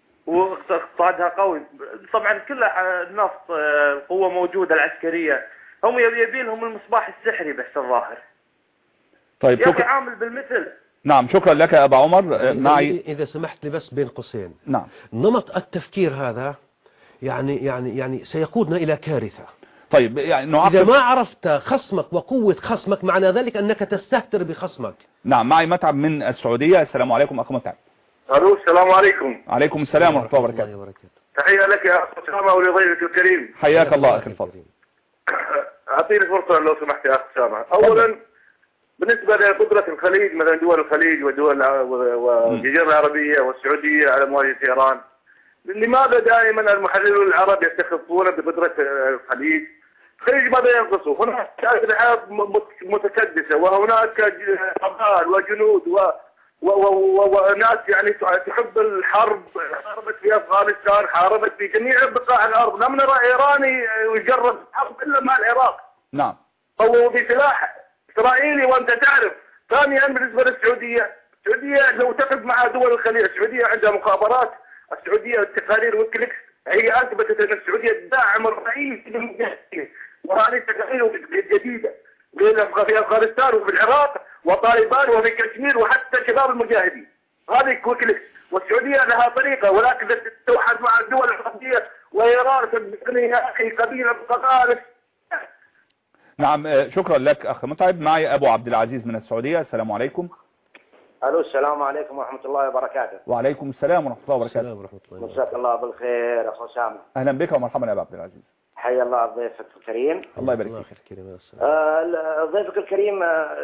واقتصادها قوي طبعا، كل النفط القوة موجودة العسكرية هم يبين لهم المصباح السحري بس الظاهر. طيب يا أخي عامل بالمثل. نعم شكرا لك يا أبا عمر. معي إذا سمحت لي بس بين قوسين. نعم. نمط التفكير هذا يعني سيقودنا إلى كارثة. طيب يعني إذا ما عرفت خصمك وقوة خصمك معنى ذلك أنك تستهتر بخصمك. نعم. معي متعب من السعودية. السلام عليكم أخو متعب. الو السلام عليكم. عليكم السلام ورحمة الله وبركاته. تحية لك يا أخ أسامة ولضيفك الكريم. حياك الله أخي الفضل. أعطيني فرصة لو سمحت يا أخ أسامة. أولا بالنسبة لقدرة الخليج مثلا دول الخليج والجزيرة العربية والسعودية على مواجهة إيران، لماذا دائما المحللون العرب يستخفون بقدرة الخليج؟ الخليج ماذا ينقصه؟ هناك أسلحة متكدسة وهناك أبطال وجنود وناس يعني تحب الحرب، حاربت في أفغانستان، حاربت في جميع بقاع الأرض. لم نرى إيراني يجرب حرب إلا مع العراق. نعم. هو بسلاح إسرائيلي وأنت تعرف. ثانيا بالنسبة للسعودية، السعودية لو تقف مع دول الخليج، السعودية عندها مخابرات، السعودية التقارير ويكيليكس هي أثبتت أن السعودية تدعم الرئيس للمجاهدين، وهذه التقارير جديدة في أفغانستان وفي العراق وطالبان وفي كشمير وحتى شباب المجاهدين. هذه ويكيليكس. والسعودية لها طريقة، ولكن تتوحد مع الدول العربية وإيران صدقني يا أخي قبيلة بقطارس. نعم شكرا لك أخ متعب. معي أبو عبد العزيز من السعودية. السلام عليكم. الو السلام عليكم ورحمة الله وبركاته. وعليكم السلام ورحمة الله وبركاته. مساك الله بالخير أخو أسامة. أهلا بك ومرحبا يا أبو عبد العزيز. حيا الله ضيفك الكريم. الله يبارك فيك. ضيفك الكريم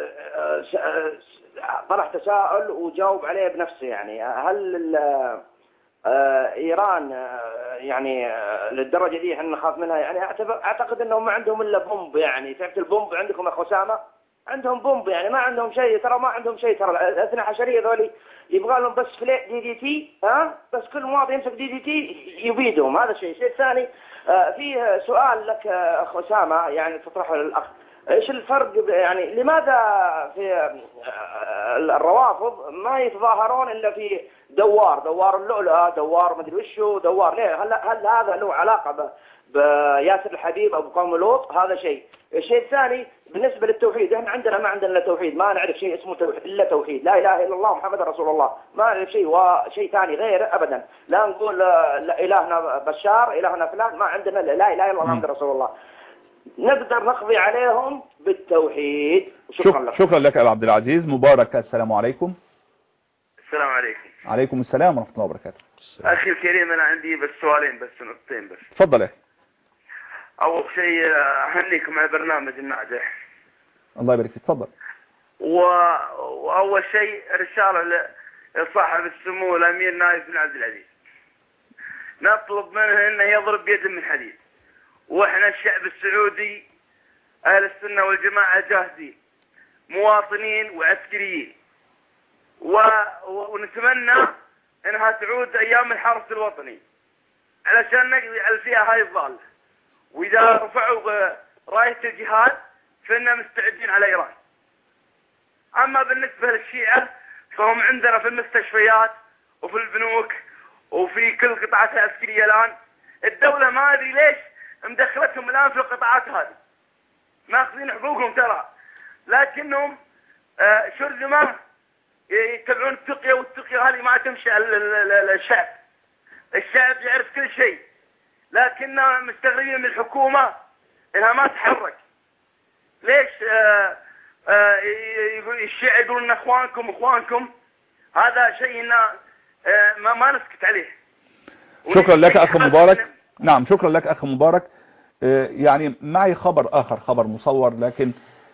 طرح تساؤل وجاوب عليه بنفسه. يعني هل إيران يعني للدرجة دي احنا نخاف منها؟ يعني أعتقد أنهم ما عندهم إلا بومب. يعني تعرف البومب عندكم أخو أسامة؟ عندهم بومب، يعني ما عندهم شيء. ترى ما عندهم شيء. ترى الأسلحة الحشرية ذولي يبغى لهم بس فليك DDT. بس كل مواطن يمسك DDT يبيدهم. هذا شيء. الشيء الثاني فيه سؤال لك أخو أسامة يعني تطرحه للأخ. ايش الفرق يعني لماذا في الروافض ما يتظاهرون الا في دوار اللؤلؤة، دوار مدري وشو، دوار ليه؟ هل هذا له علاقة بياسر الحبيب ابو قوم لوط؟ هذا شيء. الشيء الثاني بالنسبة للتوحيد، احنا ما عندنا الا توحيد، ما نعرف شيء اسمه توحيد الا توحيد، لا اله الا الله محمد رسول الله، ما نعرف شيء وشيء ثاني غيره ابدا. لا نقول لا الهنا بشار، الهنا فلان، ما عندنا لا اله الا الله محمد رسول الله. نقدر نقضي عليهم بالتوحيد. شكرا لك أبو عبد العزيز. مبارك. السلام عليكم. السلام عليكم. عليكم السلام ورحمة الله وبركاته. أخي الكريم أنا عندي بس سؤالين بس، نقطتين بس. تفضل يا أخي. أول شيء أهنيكم على البرنامج الناجح. الله يبارك فيك. تفضل. وأول شيء رسالة لصاحب السمو الأمير نايف بن عبد العزيز، نطلب منه إنه يضرب بيد من حديد، وإحنا الشعب السعودي أهل السنة والجماعة جاهزين مواطنين وعسكريين، ونتمنى إنها تعود أيام الحرس الوطني علشان نقضي على الفئة هاي الضالة. وإذا رفعوا راية الجهاد فإننا مستعدين على إيران. أما بالنسبة للشيعة فهم عندنا في المستشفيات وفي البنوك وفي كل قطاعات العسكرية الآن. الدولة ما أدري ليش مدخلتهم الآن في القطاعات هذه، ماخذين حقوقهم ترى، لكنهم شرذمة يتبعون التقية، والتقية هذه ما تمشي على الشعب. الشعب يعرف كل شيء، لكننا مستغربين من الحكومة إنها ما تحرك. ليش الشيعة يقولون اخوانكم؟ هذا شيء ما نسكت عليه. شكرا لك أخ مبارك. نعم شكرا لك أخ مبارك. يعني معي خبر آخر، خبر مصور، لكن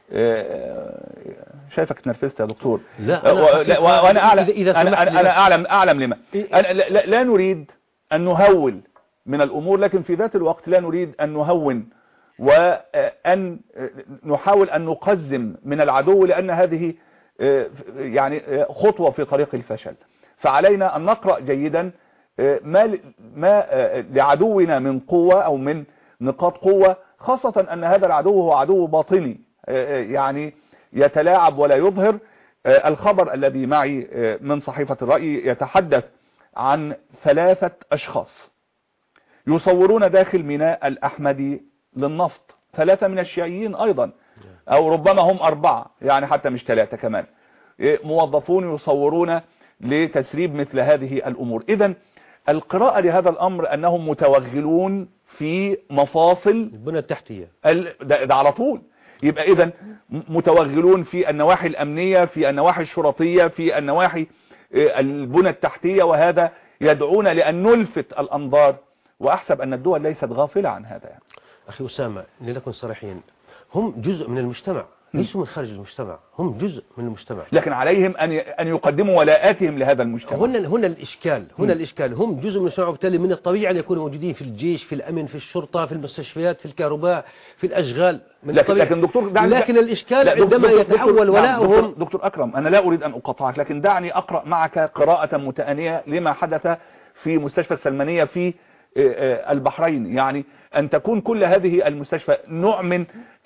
شايفك تنرفزت يا دكتور. وأنا أعلم لما لا نريد أن نهول من الأمور، لكن في ذات الوقت لا نريد أن نهون وأن نحاول أن نقزم من العدو، لأن هذه يعني خطوة في طريق الفشل. فعلينا أن نقرأ جيدا ما لعدونا من قوة أو من نقاط قوة، خاصة أن هذا العدو هو عدو باطني يعني يتلاعب ولا يظهر. الخبر الذي معي من صحيفة الرأي يتحدث عن 3 أشخاص يصورون داخل ميناء الأحمدي للنفط 3 من الشيعيين أيضا، أو ربما هم 4 يعني حتى مش 3 كمان، موظفون يصورون لتسريب مثل هذه الأمور. إذن القراءة لهذا الأمر أنهم متوغلون في مفاصل البنى التحتية، ده على طول. يبقى إذن متوغلون في النواحي الأمنية، في النواحي الشرطية، في النواحي البنى التحتية، وهذا يدعونا لأن نلفت الأنظار. وأحسب أن الدول ليست غافلة عن هذا يعني. أخي أسامة لنكن صريحين، هم جزء من المجتمع، ليسوا من خارج المجتمع، هم جزء من المجتمع، لكن عليهم أن يقدموا ولاءاتهم لهذا المجتمع. هنا الإشكال هم جزء من المجتمع، وبالتالي من الطبيعي أن يكونوا موجودين في الجيش، في الأمن، في الشرطة، في المستشفيات، في الكهرباء، في الأشغال، من لكن دكتور لكن الإشكال عندما يتحول ولاؤهم. دكتور أكرم، أنا لا أريد أن أقاطعك، لكن دعني أقرأ معك قراءة متأنية لما حدث في مستشفى السلمانية في البحرين. يعني أن تكون كل هذه المستشفى نوع من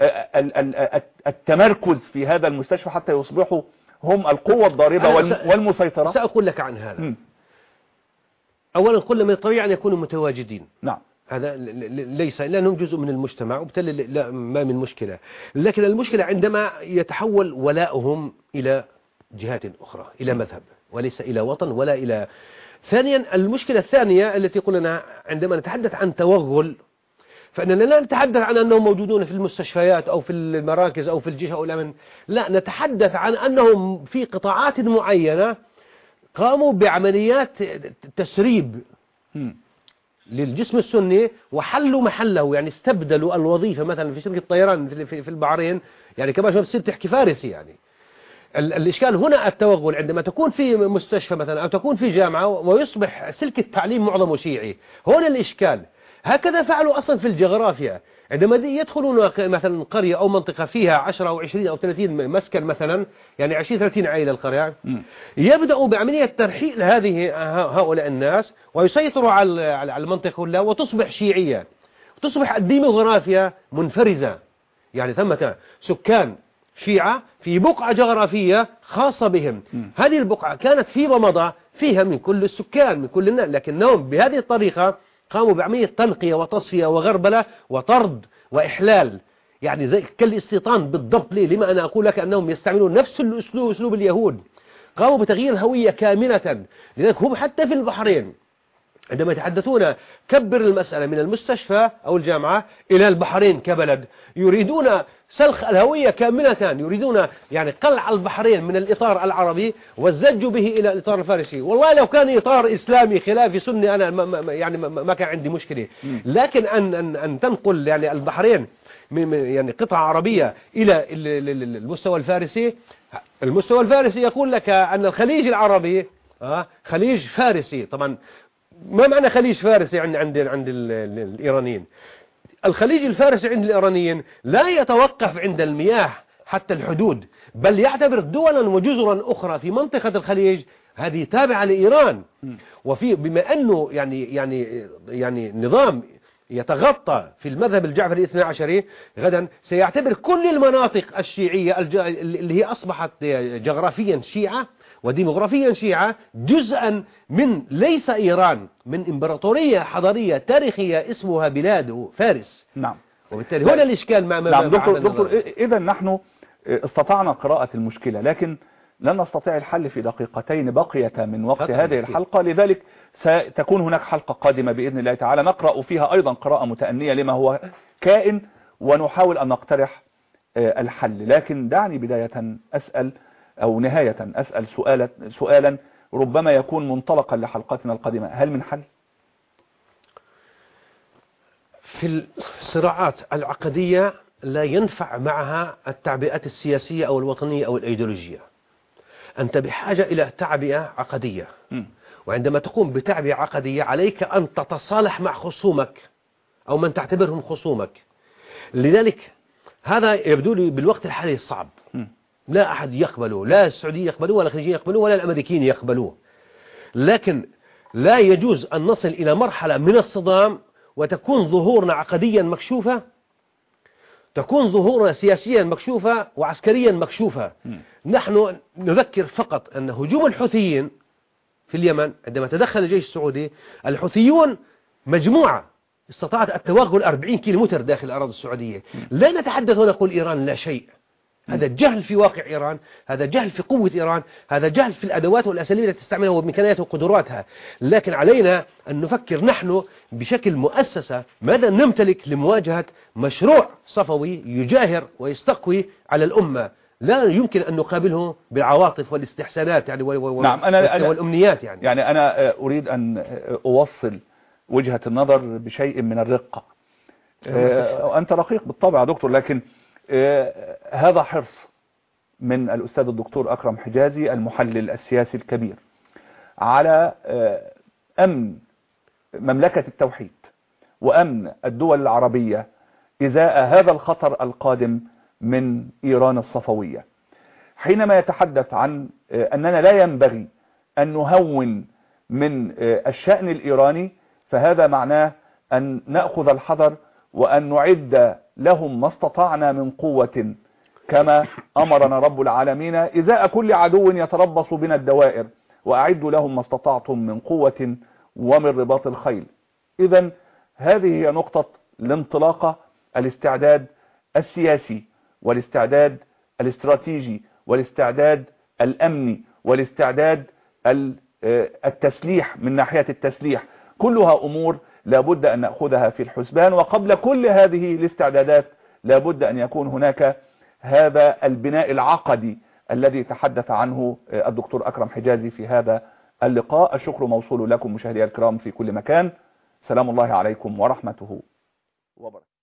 التمركز في هذا المستشفى حتى يصبحوا هم القوة الضاربة والمسيطرة. سأقول لك عن هذا. أولا كل من الطبيعي أن يكونوا متواجدين. نعم. هذا ليس لأنهم جزء من المجتمع، وبالتالي لا ما من مشكلة. لكن المشكلة عندما يتحول ولاؤهم إلى جهات أخرى، إلى مذهب، وليس إلى وطن ولا إلى. ثانيا المشكلة الثانية التي قلنا عندما نتحدث عن توغل، فإننا لا نتحدث عن أنهم موجودون في المستشفيات أو في المراكز أو في الجيش أو الأمن، لا، نتحدث عن أنهم في قطاعات معينة قاموا بعمليات تسريب للجسم السني وحلوا محله، يعني استبدلوا الوظيفة مثلا في شركة طيران في البحرين، يعني كما شوف تصير تحكي فارسي. يعني الإشكال هنا التوغل، عندما تكون في مستشفى مثلا أو تكون في جامعة ويصبح سلك التعليم معظمه شيعي، هنا الإشكال. هكذا فعلوا أصلا في الجغرافيا، عندما يدخلون مثلا قرية أو منطقة فيها 10 أو 20 أو 30 مسكن مثلا، يعني 20-30 عائلة القرية، يبدأوا بعملية ترحيل هؤلاء الناس ويسيطروا على المنطقة كلها، وتصبح شيعية، وتصبح الديموغرافيا منفرزة. يعني ثمة سكان شيعة في بقعة جغرافية خاصة بهم. هذه البقعة كانت في ومضى فيها من كل السكان من كل الناس، لكنهم بهذه الطريقة قاموا بعملية تنقية وتصفية وغربلة وطرد وإحلال، يعني زي كالاستيطان بالضبط. لما أنا أقول لك أنهم يستعملون نفس الأسلوب، أسلوب اليهود. قاموا بتغيير الهوية كاملة. لذلك هم حتى في البحرين عندما يتحدثون كبر المسألة من المستشفى أو الجامعة إلى البحرين كبلد، يريدون سلخ الهوية كاملة، يريدون يعني قلع البحرين من الإطار العربي والزج به إلى الإطار الفارسي. والله لو كان إطار إسلامي خلافي سني أنا يعني ما كان عندي مشكلة، لكن أن تنقل يعني البحرين يعني قطعة عربية إلى المستوى الفارسي. المستوى الفارسي يقول لك أن الخليج العربي خليج فارسي. طبعا ما معنى خليج فارسي عند الإيرانيين؟ الخليج الفارسي عند الإيرانيين لا يتوقف عند المياه حتى الحدود، بل يعتبر دولا وجزرا أخرى في منطقة الخليج هذه تابعة لإيران. وفي بما أنه يعني نظام يتغطى في المذهب الجعفري الاثنى عشري، غدا سيعتبر كل المناطق الشيعية اللي هي أصبحت جغرافيا شيعة وديموغرافيا شيعة جزءا من ليس إيران، من إمبراطورية حضارية تاريخية اسمها بلاد فارس. نعم. وبالتالي هنا الإشكال نعم دكتور إذا نحن استطعنا قراءة المشكلة، لكن لن نستطيع الحل في دقيقتين بقية من وقت هذه الحلقة. لذلك ستكون هناك حلقة قادمة بإذن الله تعالى نقرأ فيها أيضا قراءة متأنية لما هو كائن، ونحاول أن نقترح الحل. لكن دعني بداية أسأل أو نهاية أسأل سؤالا ربما يكون منطلقا لحلقاتنا القادمة. هل من حل؟ في الصراعات العقدية لا ينفع معها التعبئات السياسية أو الوطنية أو الأيديولوجية. أنت بحاجة إلى تعبئة عقدية، وعندما تقوم بتعبئة عقدية عليك أن تتصالح مع خصومك أو من تعتبرهم خصومك. لذلك هذا يبدو لي بالوقت الحالي صعب، لا أحد يقبله، لا السعوديين يقبلوه ولا الخليجيين يقبلوه ولا الأمريكيين يقبلوه. لكن لا يجوز أن نصل إلى مرحلة من الصدام وتكون ظهورنا عقديا مكشوفة، تكون ظهورنا سياسيا مكشوفة وعسكريا مكشوفة. نحن نذكر فقط أن هجوم الحوثيين في اليمن عندما تدخل الجيش السعودي، الحوثيون مجموعة استطاعت التوغل 40 كيلومتر داخل الأراضي السعودية. لا نتحدث ونقول إيران لا شيء، هذا جهل في واقع إيران، هذا جهل في قوة إيران، هذا جهل في الأدوات والأساليب التي تستعملها وإمكانياتها وقدراتها. لكن علينا أن نفكر نحن بشكل مؤسسة ماذا نمتلك لمواجهة مشروع صفوي يجاهر ويستقوي على الأمة. لا يمكن أن نقابله بالعواطف والاستحسانات يعني نعم والأمنيات يعني أنا أريد أن أوصل وجهة النظر بشيء من الرقة. أنت رقيق بالطبع يا دكتور، لكن هذا حرص من الأستاذ الدكتور أكرم حجازي المحلل السياسي الكبير على أمن مملكة التوحيد وأمن الدول العربية إزاء هذا الخطر القادم من إيران الصفوية. حينما يتحدث عن أننا لا ينبغي أن نهون من الشأن الإيراني، فهذا معناه أن نأخذ الحذر وأن نعد لهم ما استطعنا من قوة كما أمرنا رب العالمين إزاء كل عدو يتربص بنا الدوائر، وأعدوا لهم ما استطعتم من قوة ومن رباط الخيل. إذن هذه هي نقطة الانطلاقة، الاستعداد السياسي والاستعداد الاستراتيجي والاستعداد الأمني والاستعداد التسليح من ناحية التسليح، كلها أمور لابد أن نأخذها في الحسبان. وقبل كل هذه الاستعدادات لابد أن يكون هناك هذا البناء العقدي الذي تحدث عنه الدكتور أكرم حجازي في هذا اللقاء. الشكر موصول لكم مشاهدي الكرام في كل مكان. سلام الله عليكم ورحمته وبركاته.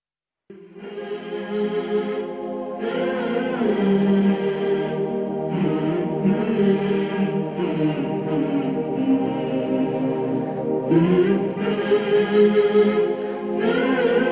Mm-hmm.